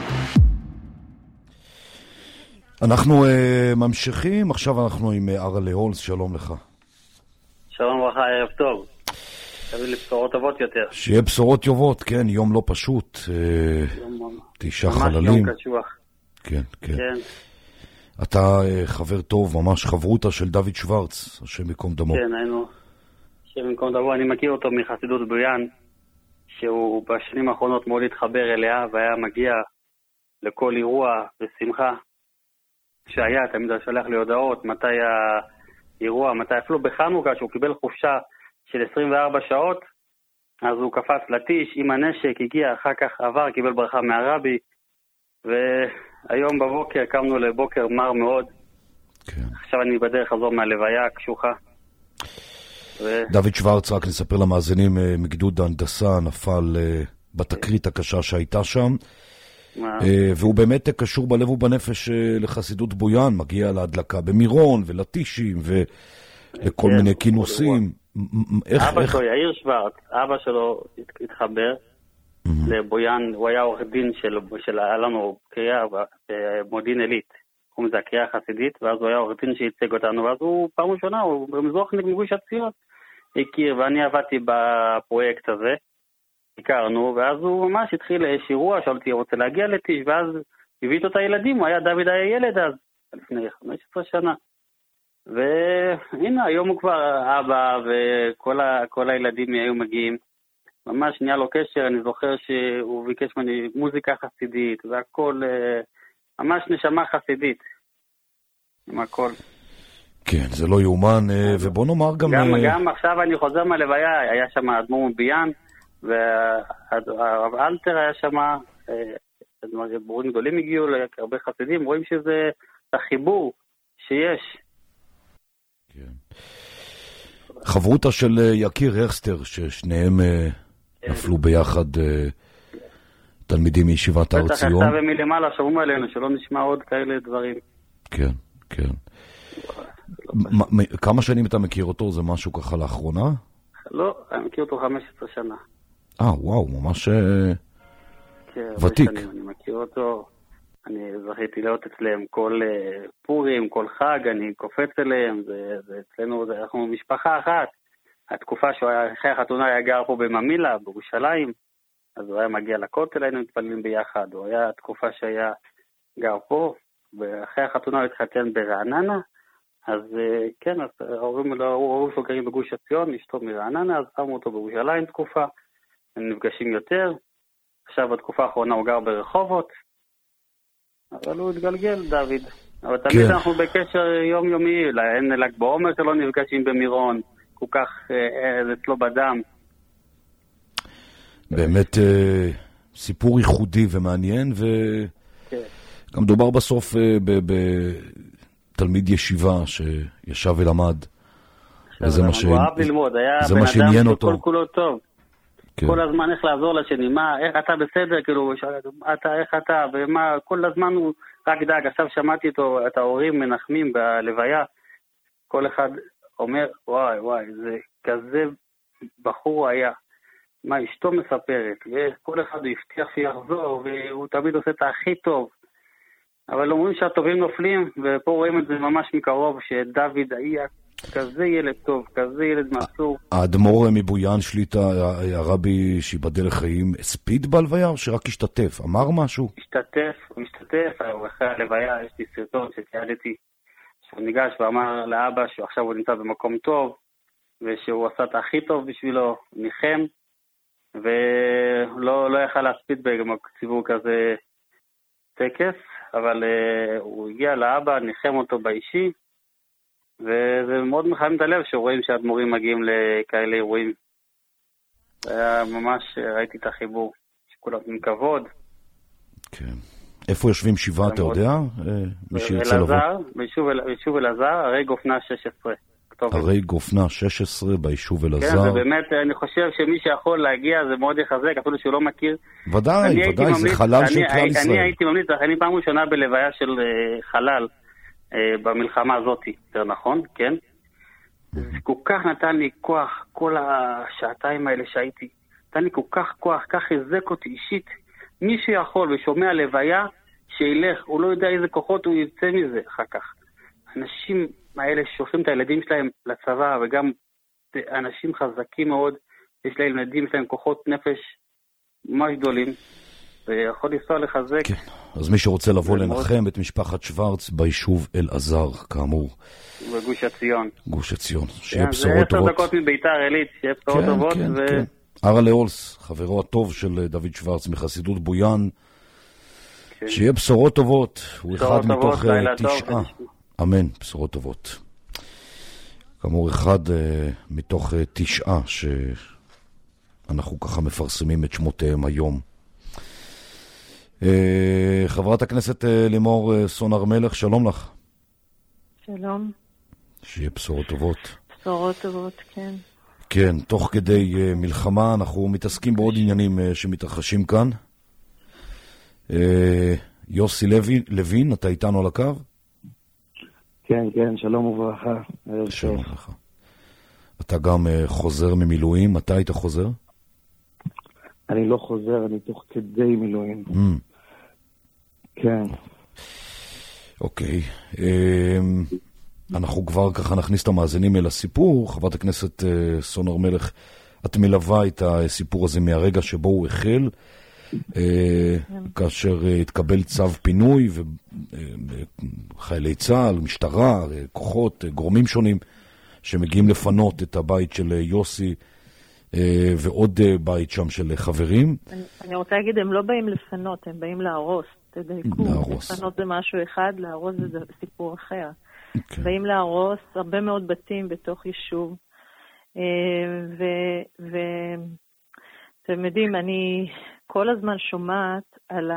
אנחנו ממשיכים, עכשיו אנחנו עם ארלה הולס, שלום לך. שלום וברכה, ערב טוב. תביא לי בשורות טובות יותר. שיהיה בשורות טובות, כן, יום לא פשוט. 9 חללים. ממש יום קשוח. כן, כן. אתה חבר טוב, ממש חברותה של דוד שוורץ, השם יקום דמו. כן, היינו. השם יקום דמו, אני מכיר אותו מחסידות בויאן, שהוא בשנים האחרונות מאוד התחבר אליה, והיה מגיע לכל אירוע ושמחה שהיה, תמיד שולח לי הודעות, מתי האירוע, מתי אפילו בחנוכה, שהוא קיבל חופשה של 24 שעות, אז הוא קפץ לטיש עם הנשק, הגיע, אחר כך עבר, קיבל ברכה מהרבי, והיום בבוקר קמנו לבוקר מר מאוד. כן. עכשיו אני בדרך חזור מהלוויה הקשוחה. דוד שוורץ, רק נספר למאזינים, מגדוד ההנדסה נפל בתקרית הקשה שהייתה שם, והוא באמת קשור בלב ובנפש לחסידות בויאן, מגיע להדלקה במירון ולטישים ולכל מיני כינוסים. אבא שלו, יאיר שוורץ, אבא שלו התחבר לבויאן, הוא היה עורך דין של לנו קריאה במודיעין עילית, קוראים לזה הקריאה החסידית, ואז הוא היה עורך דין שייצג אותנו, ואז הוא פעם ראשונה, הוא במזרחניק מגוש הציון, הכיר, ואני עבדתי בפרויקט הזה, הכרנו, ואז הוא ממש התחיל אירוע, שאלתי, רוצה להגיע לטיש, ואז הביא אותו את הילדים, הוא היה דוד היה ילד אז, לפני 15 שנה. והנה, היום הוא כבר אבא, וכל הילדים היו מגיעים. ממש נהיה לו קשר, אני זוכר שהוא ביקש ממני מוזיקה חסידית, והכל, ממש נשמה חסידית. עם הכל. כן, זה לא יאומן, ובוא נאמר גם עכשיו אני חוזר מהלוויה, היה שם אדמו"ר מביאן, והרב אלתר היה שם, בורים גדולים הגיעו, הרבה חסידים, רואים שזה החיבור שיש. כן. חברותה של יקיר הרסטר, ששניהם נפלו ביחד, תלמידים מישיבת הר ציון. בטח אתה ומלמעלה שומעים עלינו, שלא נשמע עוד כאלה דברים. כן, כן. כמה שנים אתה מכיר אותו? זה משהו ככה לאחרונה? לא, אני מכיר אותו 15 שנה. וואו, ממש ותיק. אני מכיר אותו, אני זכיתי להיות אצלם כל פורים, כל חג, אני קופץ אליהם, זה אצלנו, אנחנו משפחה אחת. התקופה שהוא היה, אחרי החתונה היה גר פה בממילה, בירושלים, אז הוא היה מגיע לכותל, היינו מתפללים ביחד, הוא היה תקופה שהיה גר פה, ואחרי החתונה הוא התחתן ברעננה, אז כן, אז ההורים שלו גרים בגוש עציון, אשתו מרעננה, אז שמו אותו בירושלים תקופה, הם נפגשים יותר, עכשיו בתקופה האחרונה הוא גר ברחובות, אבל הוא התגלגל, דוד. אבל תמיד אנחנו בקשר יומיומי, אין ל"ג בעומר שלא נפגשים במירון, כל כך זה אצלו בדם. באמת סיפור ייחודי ומעניין, וגם מדובר בסוף בתלמיד ישיבה שישב ולמד, וזה מה הוא אהב ללמוד, היה בן אדם שכל כולו טוב. כל הזמן איך לעזור לשני, איך אתה בסדר, כאילו, איך אתה, ומה, כל הזמן הוא רק דאג. עכשיו שמעתי את ההורים מנחמים בלוויה, כל אחד אומר, וואי, זה כזה בחור היה, מה אשתו מספרת, וכל אחד הוא הבטיח שיחזור, והוא תמיד עושה את הכי טוב, אבל אומרים שהטובים נופלים, ופה רואים את זה ממש מקרוב, שדוד היה כזה ילד טוב, כזה ילד מסור. האדמו"ר מבויאן שליטה, הרבי שיבדל לחיים, הספיד בהלוויה או שרק השתתף? אמר משהו? הוא השתתף, אחרי הלוויה יש לי סרטון שתיעדתי, שהוא ניגש ואמר לאבא שעכשיו הוא נמצא במקום טוב, ושהוא עשה את הכי טוב בשבילו, ניחם, ולא יכל להספיד בציבור כזה טקס, אבל הוא הגיע לאבא, ניחם אותו באישי, וזה מאוד מחיים את הלב שרואים שהאדמו"רים מגיעים לכאלה אירועים. ממש ראיתי את החיבור, שכולם עם כבוד. כן. איפה יושבים שבעה, אתה יודע? מי שירצה לבוא. ביישוב אלעזר, הרי גופנה 16. הרי גופנה 16 ביישוב אלעזר. כן, ובאמת אני חושב שמי שיכול להגיע זה מאוד יחזק, אפילו שהוא לא מכיר. ודאי, זה חלל של כלל ישראל. אני הייתי ממליץ, אני פעם ראשונה בלוויה של חלל, במלחמה הזאת, יותר נכון, כן? זה כל כך נתן לי כוח, כל השעתיים האלה שהייתי, נתן לי כל כך כוח, כך חזק אותי אישית. מי שיכול ושומע לוויה, שילך, הוא לא יודע איזה כוחות הוא יצא מזה אחר כך. אנשים האלה ששולחים את הילדים שלהם לצבא, וגם אנשים חזקים מאוד, יש להם ילדים, יש להם כוחות נפש ממש גדולים, ויכול לנסוע לחזק. כן, אז מי שרוצה לבוא לנחם את משפחת שוורץ ביישוב אלעזר, כאמור. בגוש עציון. גוש עציון, שיהיה בשורות טובות. זה 10 דקות מביתר עילית, שיהיה בשורות טובות. כן. ארלה אולס, חברו הטוב של דוד שוורץ מחסידות בויאן, שיהיה בשורות טובות, הוא אחד מתוך 9. אמן, בשורות טובות. כאמור, אחד מתוך 9 שאנחנו ככה מפרסמים את שמותיהם היום. חברת הכנסת לימור סון הר מלך, שלום לך. שלום. שיהיה בשורות טובות. בשורות טובות, כן. כן, תוך כדי מלחמה אנחנו מתעסקים בעוד עניינים שמתרחשים כאן. יוסי לוין, אתה איתנו על הקו? כן, שלום וברכה. שלום לך. אתה גם חוזר ממילואים, מתי היית חוזר? אני לא חוזר, אני תוך כדי מילואים. כן. אוקיי. אנחנו כבר ככה נכניס את המאזינים אל הסיפור. חברת הכנסת סון הר מלך, את מלווה את הסיפור הזה מהרגע שבו הוא החל, כאשר התקבל צו פינוי, וחיילי צה"ל, משטרה, כוחות, גורמים שונים, שמגיעים לפנות את הבית של יוסי, ועוד בית שם של חברים. אני רוצה להגיד, הם לא באים לפנות, הם באים להרוס. תדייקו, לפנות זה משהו אחד, להרוס זה סיפור אחר. באים להרוס הרבה מאוד בתים בתוך יישוב. ואתם יודעים, אני כל הזמן שומעת על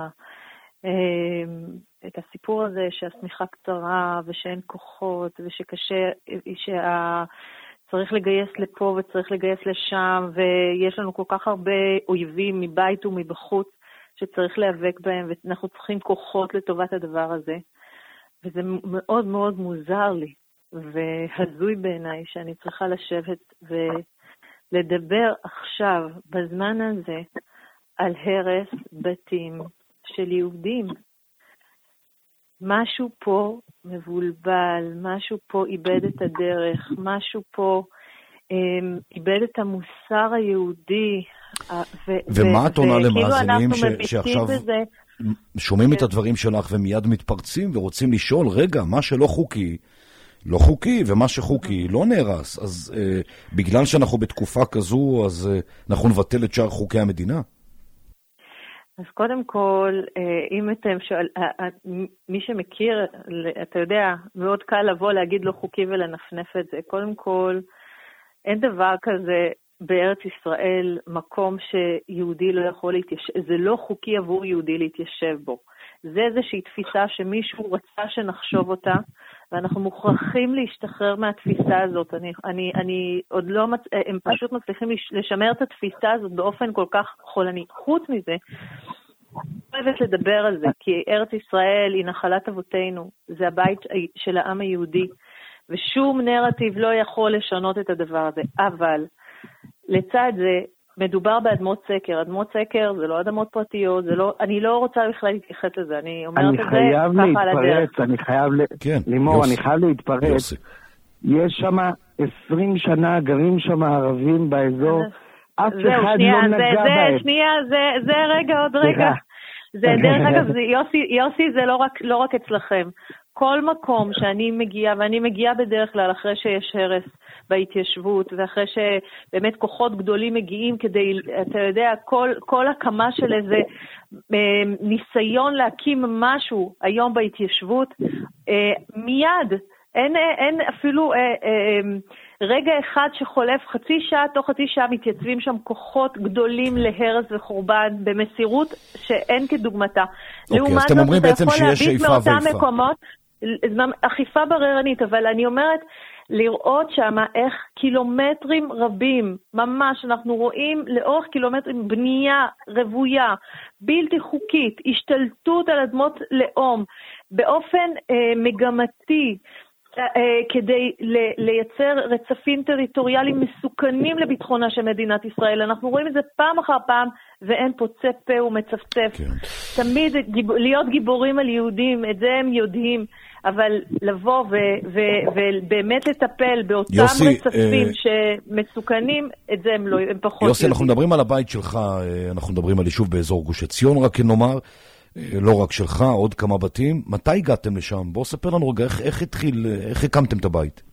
את הסיפור הזה שהשמיכה קצרה ושאין כוחות ושקשה, צריך לגייס לפה וצריך לגייס לשם, ויש לנו כל כך הרבה אויבים מבית ומבחוץ שצריך להיאבק בהם, ואנחנו צריכים כוחות לטובת הדבר הזה. וזה מאוד מאוד מוזר לי, והזוי בעיניי שאני צריכה לשבת ולדבר עכשיו, בזמן הזה, על הרס בתים של יהודים. משהו פה מבולבל, משהו פה איבד את הדרך, משהו פה איבד את המוסר היהודי. ומה את עונה למאזינים שעכשיו שומעים את הדברים שלך ומיד מתפרצים ורוצים לשאול, רגע, מה שלא חוקי, לא חוקי, ומה שחוקי לא נהרס. אז בגלל שאנחנו בתקופה כזו, אז אנחנו נבטל את שאר חוקי המדינה? אז קודם כל, אם אתם שואל, מי שמכיר, אתה יודע, מאוד קל לבוא להגיד לא חוקי ולנפנף את זה. קודם כל, אין דבר כזה בארץ ישראל, מקום שיהודי לא יכול להתיישב, זה לא חוקי עבור יהודי להתיישב בו. זה איזושהי תפיסה שמישהו רצה שנחשוב אותה, ואנחנו מוכרחים להשתחרר מהתפיסה הזאת. אני עוד לא, הם פשוט מצליחים לשמר את התפיסה הזאת באופן כל כך חולני. חוץ מזה, אני אוהבת לדבר על זה, כי ארץ ישראל היא נחלת אבותינו, זה הבית של העם היהודי, ושום נרטיב לא יכול לשנות את הדבר הזה. אבל לצד זה, מדובר באדמות סקר. אדמות סקר זה לא אדמות פרטיות, זה לא, אני לא רוצה בכלל להתייחס לזה, אני אומרת את זה ככה על הדרך. אני חייב לימור, אני חייב להתפרץ. יש שם 20 שנה, גרים שם ערבים באזור, אף אחד לא נגע בהם. שנייה, זה רגע, עוד רגע. זה דרך אגב, יוסי, זה לא רק אצלכם. כל מקום שאני מגיעה, ואני מגיעה בדרך כלל אחרי שיש הרס בהתיישבות, ואחרי שבאמת כוחות גדולים מגיעים כדי, אתה יודע, כל הקמה של איזה ניסיון להקים משהו היום בהתיישבות, מיד, אין אפילו רגע אחד שחולף, חצי שעה, תוך חצי שעה מתייצבים שם כוחות גדולים להרס וחורבן, במסירות שאין כדוגמתה. אז אתם אומרים בעצם שיש איפה ואיפה. אכיפה בררנית, אבל אני אומרת, לראות שם איך קילומטרים רבים, ממש אנחנו רואים לאורך קילומטרים בנייה רבויה, בלתי חוקית, השתלטות על אדמות לאום, באופן מגמתי, כדי לייצר רצפים טריטוריאליים מסוכנים לביטחונה של מדינת ישראל. אנחנו רואים את זה פעם אחר פעם, ואין פוצה פה ומצפצף. תמיד להיות גיבורים על יהודים, את זה הם יודעים, אבל לבוא ובאמת לטפל באותם רצפים שמסוכנים, את זה הם פחות יודעים. יוסי, אנחנו מדברים על הבית שלך, אנחנו מדברים על יישוב באזור גוש עציון, רק נאמר, לא רק שלך, עוד כמה בתים. מתי הגעתם לשם? בואו ספר לנו רגע, איך הקמתם את הבית?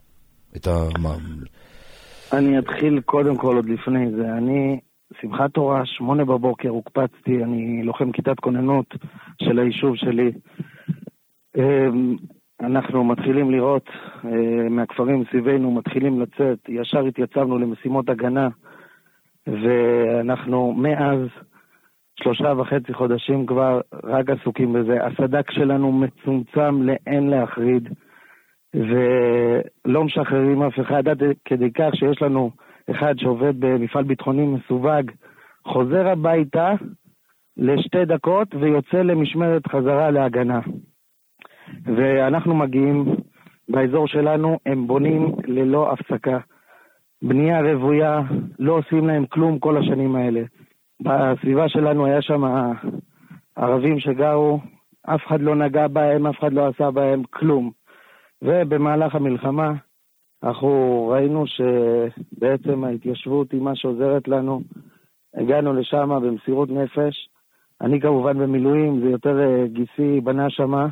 אני אתחיל קודם כל עוד לפני זה. אני, שמחת תורה, 8 בבוקר, הוקפצתי, אני לוחם כיתת כוננות של היישוב שלי. אנחנו מתחילים לראות מהכפרים סביבנו, מתחילים לצאת, ישר התייצבנו למשימות הגנה, ואנחנו מאז 3.5 חודשים כבר רק עסוקים בזה. הסדק שלנו מצומצם לאין להחריד, ולא משחררים אף אחד, עד כדי כך שיש לנו אחד שעובד במפעל ביטחוני מסווג, חוזר הביתה ל2 דקות ויוצא למשמרת חזרה להגנה. ואנחנו מגיעים באזור שלנו, הם בונים ללא הפסקה. בנייה רבויה, לא עושים להם כלום כל השנים האלה. בסביבה שלנו היה שם ערבים שגרו, אף אחד לא נגע בהם, אף אחד לא עשה בהם כלום. ובמהלך המלחמה אנחנו ראינו שבעצם ההתיישבות היא מה שעוזרת לנו. הגענו לשם במסירות נפש. אני כמובן במילואים, זה יותר גיסי בנה שמה,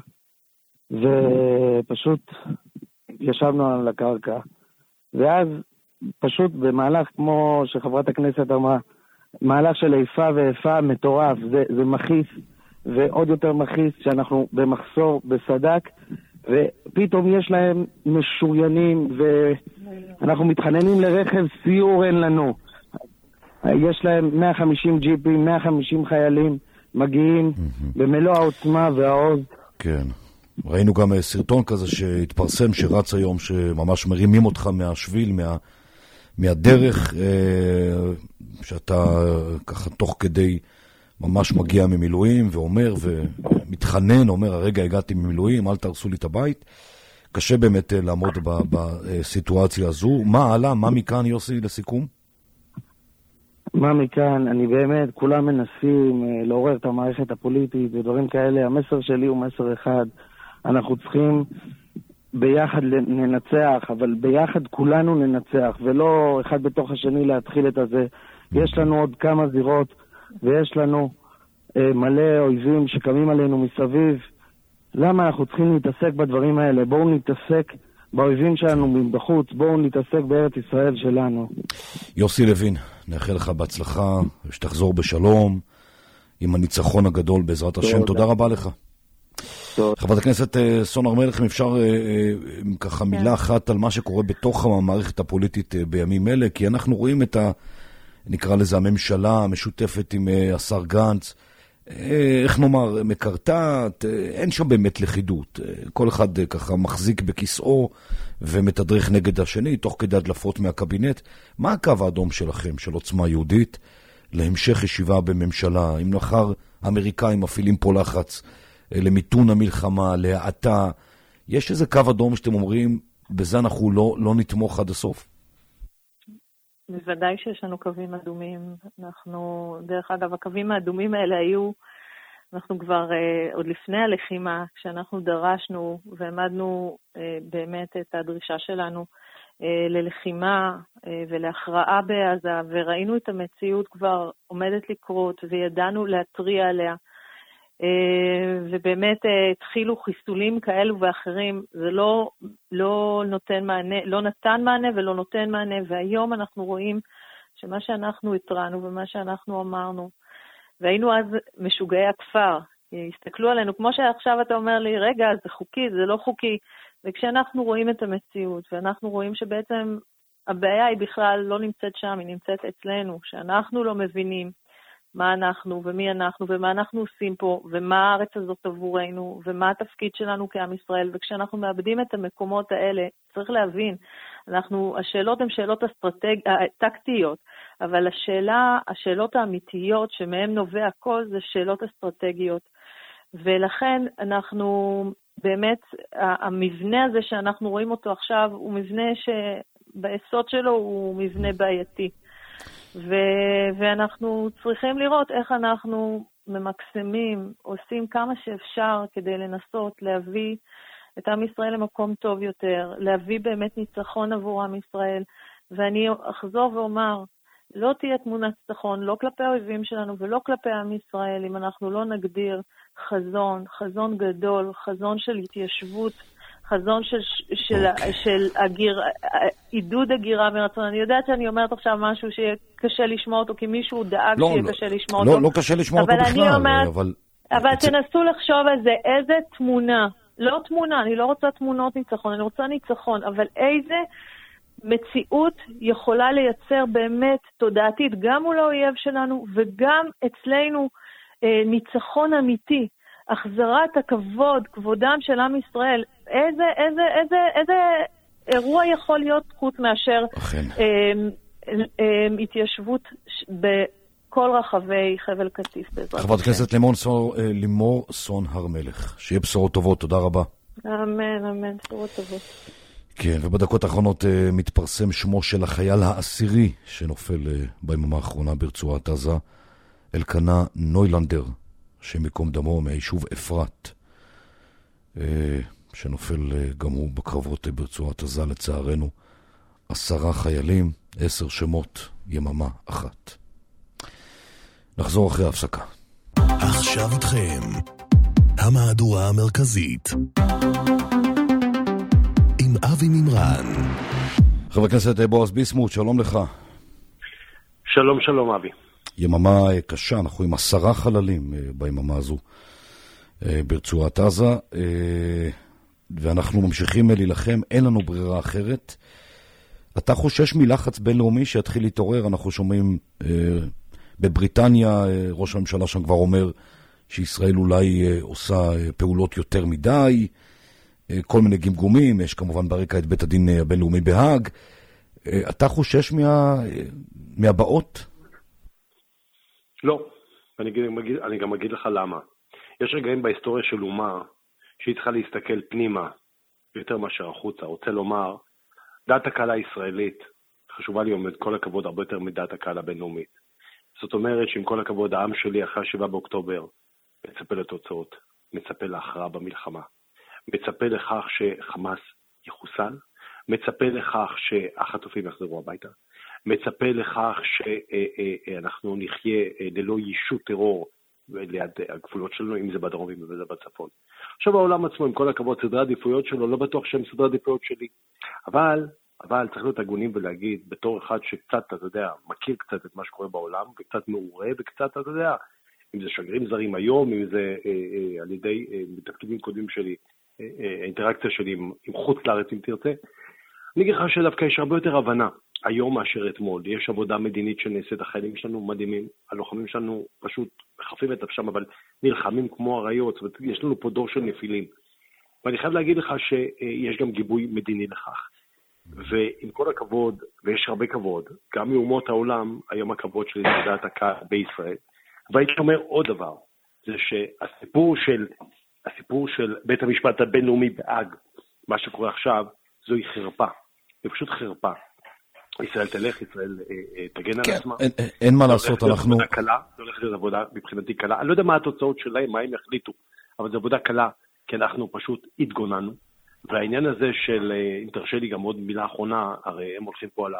ופשוט ישבנו על הקרקע. ואז פשוט במהלך, כמו שחברת הכנסת אמרה, מהלך של איפה ואיפה מטורף, זה מכיס, ועוד יותר מכיס שאנחנו במחסור בסדק, ופתאום יש להם משוריינים, ואנחנו מתחננים לרכב סיור, אין לנו. יש להם 150 ג'יפים, 150 חיילים, מגיעים במלוא העוצמה והעוז. כן, ראינו גם סרטון כזה שהתפרסם, שרץ היום, שממש מרימים אותך מהשביל, מהדרך שאתה ככה תוך כדי ממש מגיע ממילואים ואומר ומתחנן, אומר הרגע הגעתי ממילואים, אל תרסו לי את הבית. קשה באמת לעמוד בסיטואציה הזו. מה עלה? מה מכאן, יוסי, לסיכום? מה מכאן? אני באמת, כולם מנסים לעורר את המערכת הפוליטית ודברים כאלה. המסר שלי הוא מסר אחד. אנחנו צריכים ביחד ננצח, אבל ביחד כולנו ננצח, ולא אחד בתוך השני להתחיל את הזה. יש לנו עוד כמה זירות, ויש לנו מלא אויבים שקמים עלינו מסביב. למה אנחנו צריכים להתעסק בדברים האלה? בואו נתעסק באויבים שלנו מבחוץ, בואו נתעסק בארץ ישראל שלנו. יוסי לוין, נאחל לך בהצלחה, שתחזור בשלום, עם הניצחון הגדול בעזרת השם. תודה רבה לך. חברת הכנסת סון הר מלך, אם אפשר ככה מילה אחת על מה שקורה בתוך המערכת הפוליטית בימים אלה, כי אנחנו רואים את נקרא לזה הממשלה המשותפת עם השר גנץ, איך נאמר, מקרטעת, אין שם באמת לכידות. כל אחד ככה מחזיק בכיסאו ומתדרך נגד השני, תוך כדי הדלפות מהקבינט. מה הקו האדום שלכם, של עוצמה יהודית, להמשך ישיבה בממשלה? אם מחר האמריקאים מפעילים פה לחץ למיתון המלחמה, להעתה, יש איזה קו אדום שאתם אומרים, בזה אנחנו לא נתמוך עד הסוף? בוודאי שיש לנו קווים אדומים. דרך אגב, הקווים האדומים האלה היו, אנחנו כבר עוד לפני הלחימה, כשאנחנו דרשנו ועמדנו באמת את הדרישה שלנו ללחימה ולהכרעה בעזה, וראינו את המציאות כבר עומדת לקרות, וידענו להטריע עליה, ובאמת התחילו חיסולים כאלו ואחרים. זה לא נותן מענה, לא נתן מענה ולא נותן מענה, והיום אנחנו רואים שמה שאנחנו התרענו ומה שאנחנו אמרנו, והיינו אז משוגעי הכפר, הסתכלו עלינו, כמו שעכשיו אתה אומר לי, רגע, זה חוקי, זה לא חוקי, וכשאנחנו רואים את המציאות, ואנחנו רואים שבעצם הבעיה היא בכלל לא נמצאת שם, היא נמצאת אצלנו, שאנחנו לא מבינים מה אנחנו ומי אנחנו ומה אנחנו עושים פה ומה הארץ הזאת עבורנו ומה התפקיד שלנו כעם ישראל, וכשאנחנו מאבדים את המקומות האלה, צריך להבין, השאלות הן שאלות טקטיות, אבל השאלות האמיתיות שמהן נובע הכל זה שאלות אסטרטגיות, ולכן אנחנו באמת, המבנה הזה שאנחנו רואים אותו עכשיו הוא מבנה שביסוד שלו הוא מבנה בעייתי. ואנחנו צריכים לראות איך אנחנו ממקסמים, עושים כמה שאפשר כדי לנסות להביא את עם ישראל למקום טוב יותר, להביא באמת ניצחון עבור עם ישראל. ואני אחזור ואומר, לא תהיה תמונת ניצחון, לא כלפי האויבים שלנו ולא כלפי עם ישראל, אם אנחנו לא נגדיר חזון גדול, חזון של התיישבות, חזון של עידוד הגירה מרצון. אני יודעת שאני אומרת עכשיו משהו שיהיה קשה לשמוע אותו, כי מישהו דאג שיהיה קשה לשמוע אותו. לא קשה לשמוע אותו בכלל. אבל תנסו לחשוב על זה, איזה תמונה, לא תמונה, אני לא רוצה תמונות ניצחון, אני רוצה ניצחון, אבל איזה מציאות יכולה לייצר באמת תודעתית, גם מול האויב שלנו וגם אצלנו ניצחון אמיתי. החזרת הכבוד, כבודם של עם ישראל, איזה אירוע יכול להיות חוץ מאשר התיישבות בכל רחבי חבל קטיף. חברת הכנסת לימור סון הר מלך, שיהיה בשורות טובות, תודה רבה. אמן, בשורות טובות. כן, ובדקות האחרונות מתפרסם שמו של החייל העשירי שנופל ביממה האחרונה ברצועת עזה, אלקנה נוילנדר, שמקום דמו מהיישוב אפרת, שנופל גם הוא בקרבות ברצועת עזה, לצערנו. 10 חיילים, 10 שמות, יממה אחת. נחזור אחרי ההפסקה. עכשיו איתכם, המהדורה המרכזית, עם אבי מימרן. חבר הכנסת בועז ביסמוט, שלום לך. שלום אבי. יממה קשה, אנחנו עם 10 חללים ביממה הזו ברצועת עזה, ואנחנו ממשיכים להילחם, אין לנו ברירה אחרת. אתה חושש מלחץ בינלאומי שיתחיל להתעורר? אנחנו שומעים בבריטניה, ראש הממשלה שם כבר אומר שישראל אולי עושה פעולות יותר מדי, כל מיני גמגומים, יש כמובן ברקע את בית הדין הבינלאומי בהאג. אתה חושש מהבאות? לא, אני גם אגיד לך למה. יש רגעים בהיסטוריה של אומה שהיא צריכה להסתכל פנימה יותר מאשר החוצה. רוצה לומר, דעת הקהל הישראלית חשובה לי עומד כל הכבוד הרבה יותר מדעת הקהל הבינלאומית. זאת אומרת שעם כל הכבוד העם שלי אחרי 7 באוקטובר מצפה לתוצאות, מצפה להכרעה במלחמה, מצפה לכך שחמאס יחוסל, מצפה לכך שהחטופים יחזרו הביתה, מצפה לכך שאנחנו נחיה ללא ישות טרור ליד הגבולות שלנו, אם זה בדרום ואם זה בצפון. עכשיו העולם עצמו, עם כל הכבוד, סדרי עדיפויות שלו, לא בטוח שהם סדרי עדיפויות שלי. אבל צריך להיות הגונים ולהגיד, בתור אחד שקצת, אתה יודע, מכיר קצת את מה שקורה בעולם, וקצת מעורה, וקצת, אתה יודע, אם זה שגרים זרים היום, אם זה על ידי בתפקידים קודמים שלי, האינטראקציה שלי עם חוץ לארץ, אם תרצה. אני אגיד לך שדווקא יש הרבה יותר הבנה היום מאשר אתמול. יש עבודה מדינית שנעשית, החיילים שלנו מדהימים, הלוחמים שלנו פשוט מחפים את נפשם, אבל נלחמים כמו אריות, זאת אומרת, יש לנו פה דור של נפילים. ואני חייב להגיד לך שיש גם גיבוי מדיני לכך. ועם כל הכבוד, ויש הרבה כבוד, גם מאומות העולם, היום הכבוד שלי לדעת הקהל בישראל. והייתי אומר עוד דבר, זה שהסיפור של בית המשפט הבינלאומי בהאג, מה שקורה עכשיו, זוהי חרפה. זה פשוט חרפה. ישראל תלך, ישראל תגן על עצמה. אין מה לעשות, אנחנו... זה הולך להיות עבודה מבחינתי קלה. אני לא יודע מה התוצאות שלהם, מה הם יחליטו, אבל זו עבודה קלה, כי אנחנו פשוט התגוננו. והעניין הזה של, אם תרשה לי גם עוד מילה אחרונה, הרי הם הולכים פה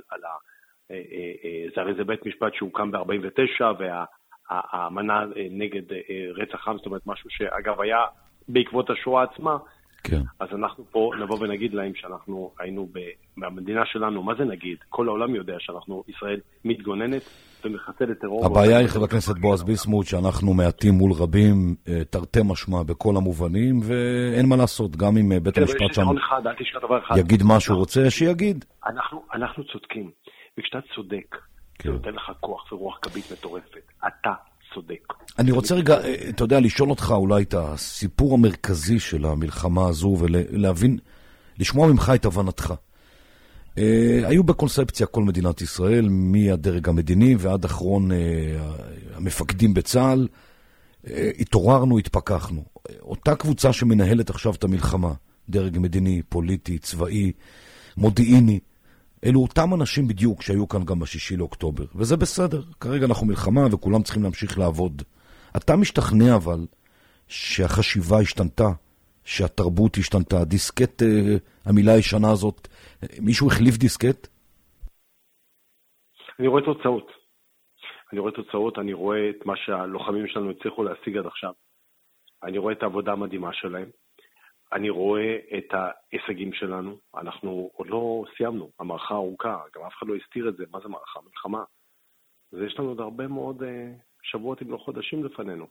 זה הרי זה בית משפט שהוקם ב-49, והאמנה נגד רצח עם, זאת אומרת משהו שאגב היה בעקבות השואה עצמה, כן. אז אנחנו פה נבוא ונגיד להם שאנחנו היינו מהמדינה שלנו, מה זה נגיד? כל העולם יודע שאנחנו, ישראל מתגוננת ומחסלת טרור. הבעיה היא, חבר הכנסת בועז ביסמוט, שאנחנו מעטים מול רבים, תרתי משמע בכל המובנים, ואין מה לעשות, גם אם בית המשפט שם יגיד מה שהוא רוצה, שיגיד. אנחנו צודקים, וכשאתה צודק, זה נותן לך כוח ורוח גבית מטורפת. אתה צודק. אני רוצה רגע, אתה יודע, לשאול אותך אולי את הסיפור המרכזי של המלחמה הזו, ולהבין, לשמוע ממך את הבנתך. היו בקונספציה כל מדינת ישראל, מהדרג המדיני ועד אחרון המפקדים בצה"ל, התעוררנו, התפכחנו. אותה קבוצה שמנהלת עכשיו את המלחמה, דרג מדיני, פוליטי, צבאי, מודיעיני, אלו אותם אנשים בדיוק שהיו כאן גם ב6 לאוקטובר, וזה בסדר. כרגע אנחנו מלחמה וכולם צריכים להמשיך לעבוד. אתה משתכנע אבל שהחשיבה השתנתה, שהתרבות השתנתה, דיסקט, המילה הישנה הזאת, מישהו החליף דיסקט? אני רואה תוצאות, אני רואה את מה שהלוחמים שלנו הצליחו להשיג עד עכשיו. אני רואה את העבודה המדהימה שלהם. אני רואה את ההישגים שלנו, אנחנו עוד לא סיימנו, המערכה ארוכה, גם אף אחד לא הסתיר את זה, מה זה מערכה? מלחמה. ויש לנו עוד הרבה מאוד שבועות אם לא חודשים לפנינו.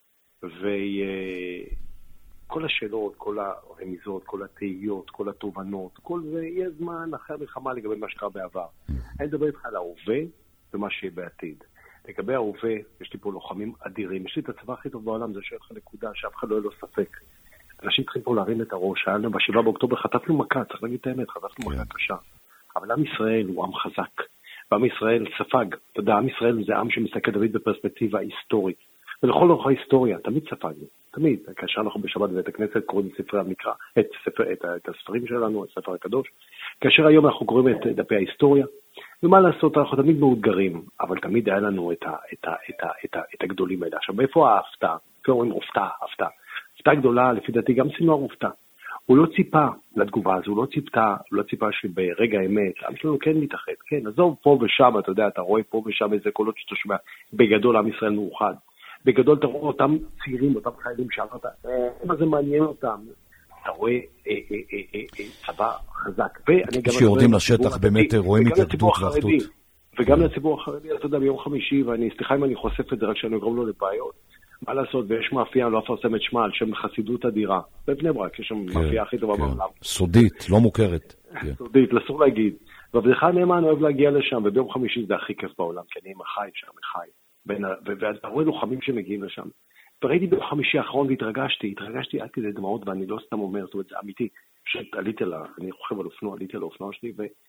וכל השאלות, כל הרמיזות, כל התהיות, כל התובנות, כל זה יהיה זמן אחרי המלחמה לגבי מה שקרה בעבר. אני מדבר איתך על ההווה ומה שיהיה בעתיד. לגבי ההווה, יש לי פה לוחמים אדירים, יש לי את הצבא הכי טוב בעולם, זה שאין לך נקודה שאף אחד לא יהיה לו ספק. אנשים צריכים פה להרים את הראש, ב7 באוקטובר חטפנו מכה, צריך להגיד את האמת, חטפנו מכה קשה. אבל עם ישראל הוא עם חזק, ועם ישראל ספג. אתה יודע, עם ישראל זה עם שמסתכל דוד בפרספקטיבה היסטורית. ולכל אורך ההיסטוריה, תמיד ספגנו, תמיד. כאשר אנחנו בשבת בבית הכנסת קוראים ספרי המקרא, את הספרים שלנו, את ספר הקדוש. כאשר היום אנחנו קוראים את דפי ההיסטוריה, ומה לעשות, אנחנו תמיד מאותגרים, אבל תמיד היה לנו את הגדולים האלה. עכשיו, מאיפה ההפתעה? אומרים הפתעה גדולה, לפי דעתי, גם סינואר הופתע. הוא לא ציפה לתגובה הזו, הוא לא ציפה שברגע האמת, עם שלנו כן מתאחד, כן, עזוב פה ושם, אתה יודע, אתה רואה פה ושם איזה קולות שאתה שומע, בגדול עם ישראל מאוחד. בגדול אתה רואה אותם צעירים, אותם חיילים שאמרת, מה זה מעניין אותם? אתה רואה צבא חזק. כשיורדים לשטח באמת רואים התלכדות ואחדות. וגם לציבור החרדי, אתה יודע, ביום חמישי, סליחה אם אני חושף את זה, רק שאני אגרום לו לבעיות. מה לעשות, ויש מאפייה, לא אפרסם את שמה, על שם חסידות אדירה. בבני ברק, יש שם מאפייה הכי טובה בעולם. סודית, לא מוכרת. סודית, אסור להגיד. ועבדך הנאמן אוהב להגיע לשם, וביום חמישי זה הכי כיף בעולם, כי אני עם החי שם, החי. ואתה רואה לוחמים שמגיעים לשם. וראיתי ביום חמישי האחרון והתרגשתי עד כדי דמעות, ואני לא סתם אומר, זאת אומרת, זה אמיתי. שעליתי אני רוכב על אופנוע, עליתי על האופנוע שלי,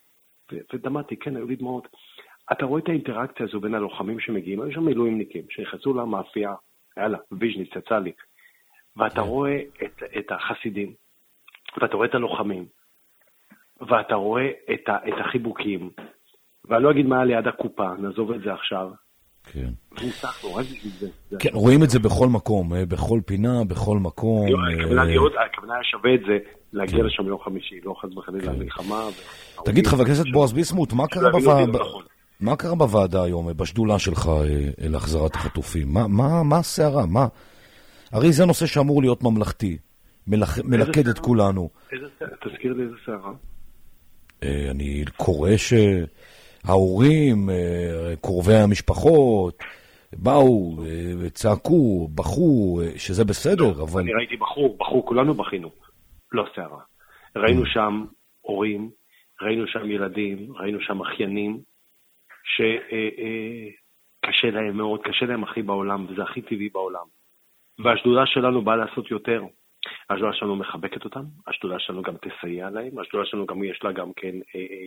ודמעתי, כן, היו לי דמעות. אתה רואה את האינטראקציה הזו בין הלוחמים שמגיעים, היו שם מילואימניקים שנכנסו למאפייה, יאללה, ויז'ניץ יצא לי, ואתה רואה את החסידים, ואתה רואה את הלוחמים, ואתה רואה את החיבוקים, ואני לא אגיד מה ליד הקופה, נעזוב את זה עכשיו. כן. וניסחנו, רק בשביל זה. כן, רואים את זה בכל מקום, בכל פינה, בכל מקום. הכוונה היה שווה את זה, להגיע לשם יום חמישי, לא חס וחלילה למלחמה. תגיד, חבר הכנסת בועז ביסמוט, מה קרה בוועדה היום, בשדולה שלך להחזרת החטופים? מה הסערה? הרי זה נושא שאמור להיות ממלכתי, מלכד את כולנו. תזכיר לי איזה סערה. אני קורא שההורים, קרובי המשפחות, באו, צעקו, בכו, שזה בסדר, אבל... אני ראיתי בכו, כולנו בכינו. לא סערה. ראינו שם הורים, ראינו שם ילדים, ראינו שם אחיינים, שקשה להם מאוד, קשה להם הכי בעולם, וזה הכי טבעי בעולם. והשדולה שלנו באה לעשות יותר. השדולה שלנו מחבקת אותם, השדולה שלנו גם תסייע להם, השדולה שלנו גם יש לה גם כן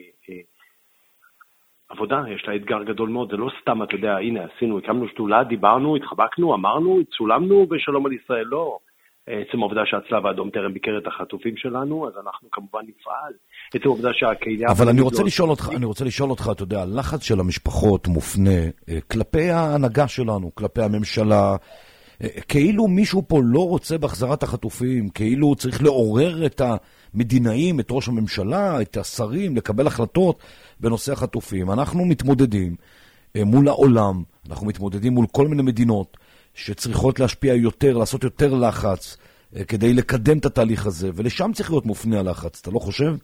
עבודה, יש לה אתגר גדול מאוד, זה לא סתם, אתה יודע, הנה, עשינו, הקמנו שדולה, דיברנו, התחבקנו, אמרנו, צולמנו ושלום על ישראל, לא. עצם העובדה שהצלב האדום טרם ביקר את החטופים שלנו, אז אנחנו כמובן נפעל. עצם העובדה שהקהילה... אבל אני רוצה לשאול אותך, אתה יודע, הלחץ של המשפחות מופנה כלפי ההנהגה שלנו, כלפי הממשלה, כאילו מישהו פה לא רוצה בהחזרת החטופים, כאילו צריך לעורר את המדינאים, את ראש הממשלה, את השרים, לקבל החלטות בנושא החטופים. אנחנו מתמודדים מול העולם, אנחנו מתמודדים מול כל מיני מדינות שצריכות להשפיע יותר, לעשות יותר לחץ, כדי לקדם את התהליך הזה, ולשם צריך להיות מופנה הלחץ, אתה לא חושב?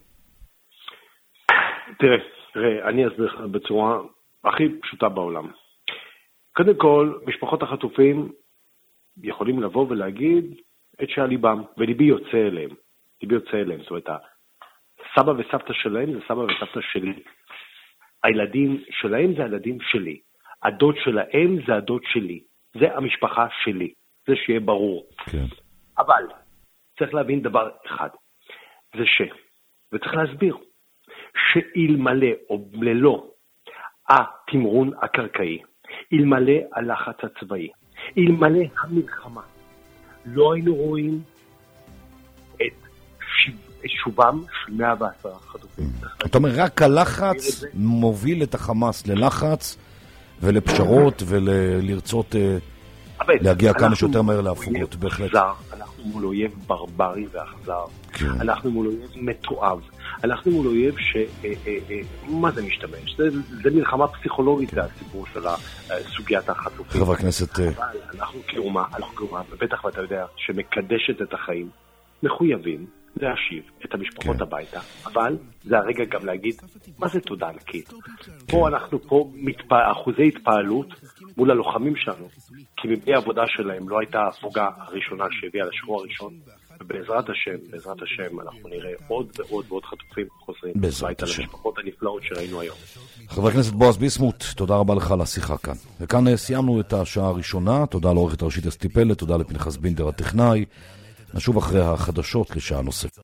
תראה, אני אסביר לך בצורה הכי פשוטה בעולם. קודם כל, משפחות החטופים יכולים לבוא ולהגיד את שעל ליבם, וליבי יוצא אליהם. זאת אומרת, סבא וסבתא שלהם זה סבא וסבתא שלי. הילדים שלהם זה הילדים שלי. הדוד שלהם זה הדוד שלי. זה המשפחה שלי. זה שיהיה ברור. כן. אבל צריך להבין דבר אחד. זה וצריך להסביר, שאלמלא או ללא התמרון הקרקעי, אלמלא הלחץ הצבאי, אלמלא המלחמה, לא היינו רואים את שובם של 110 חטופים. אתה אומר, רק הלחץ מוביל את החמאס ללחץ ולפשרות ולרצות להגיע כמה שיותר מהר להפוגות, בהחלט. אנחנו מול אויב ברברי ואכזר, אנחנו מול אויב מתועב, אנחנו מול אויב מה זה משתמש? זה מלחמה פסיכולוגית, זה הסיפור של סוגיית החטופים. חבר הכנסת... אבל אנחנו כאומה, בטח ואתה יודע, שמקדשת את החיים, מחויבים להשיב את המשפחות הביתה, אבל זה הרגע גם להגיד, מה זה תודה ענקית? פה אנחנו אחוזי התפעלות מול הלוחמים שלנו, כי מבלי העבודה שלהם לא הייתה ההפוגה הראשונה שהביאה לשחרור הראשון, ובעזרת השם אנחנו נראה עוד ועוד ועוד חטופים חוזרים הביתה למשפחות הנפלאות שראינו היום. חבר הכנסת בועז ביסמוט, תודה רבה לך על השיחה כאן. וכאן סיימנו את השעה הראשונה, תודה לעורכת הראשית אסתי פלד, תודה לפנחס בינדר הטכנאי. נשוב אחרי החדשות לשעה נוספת.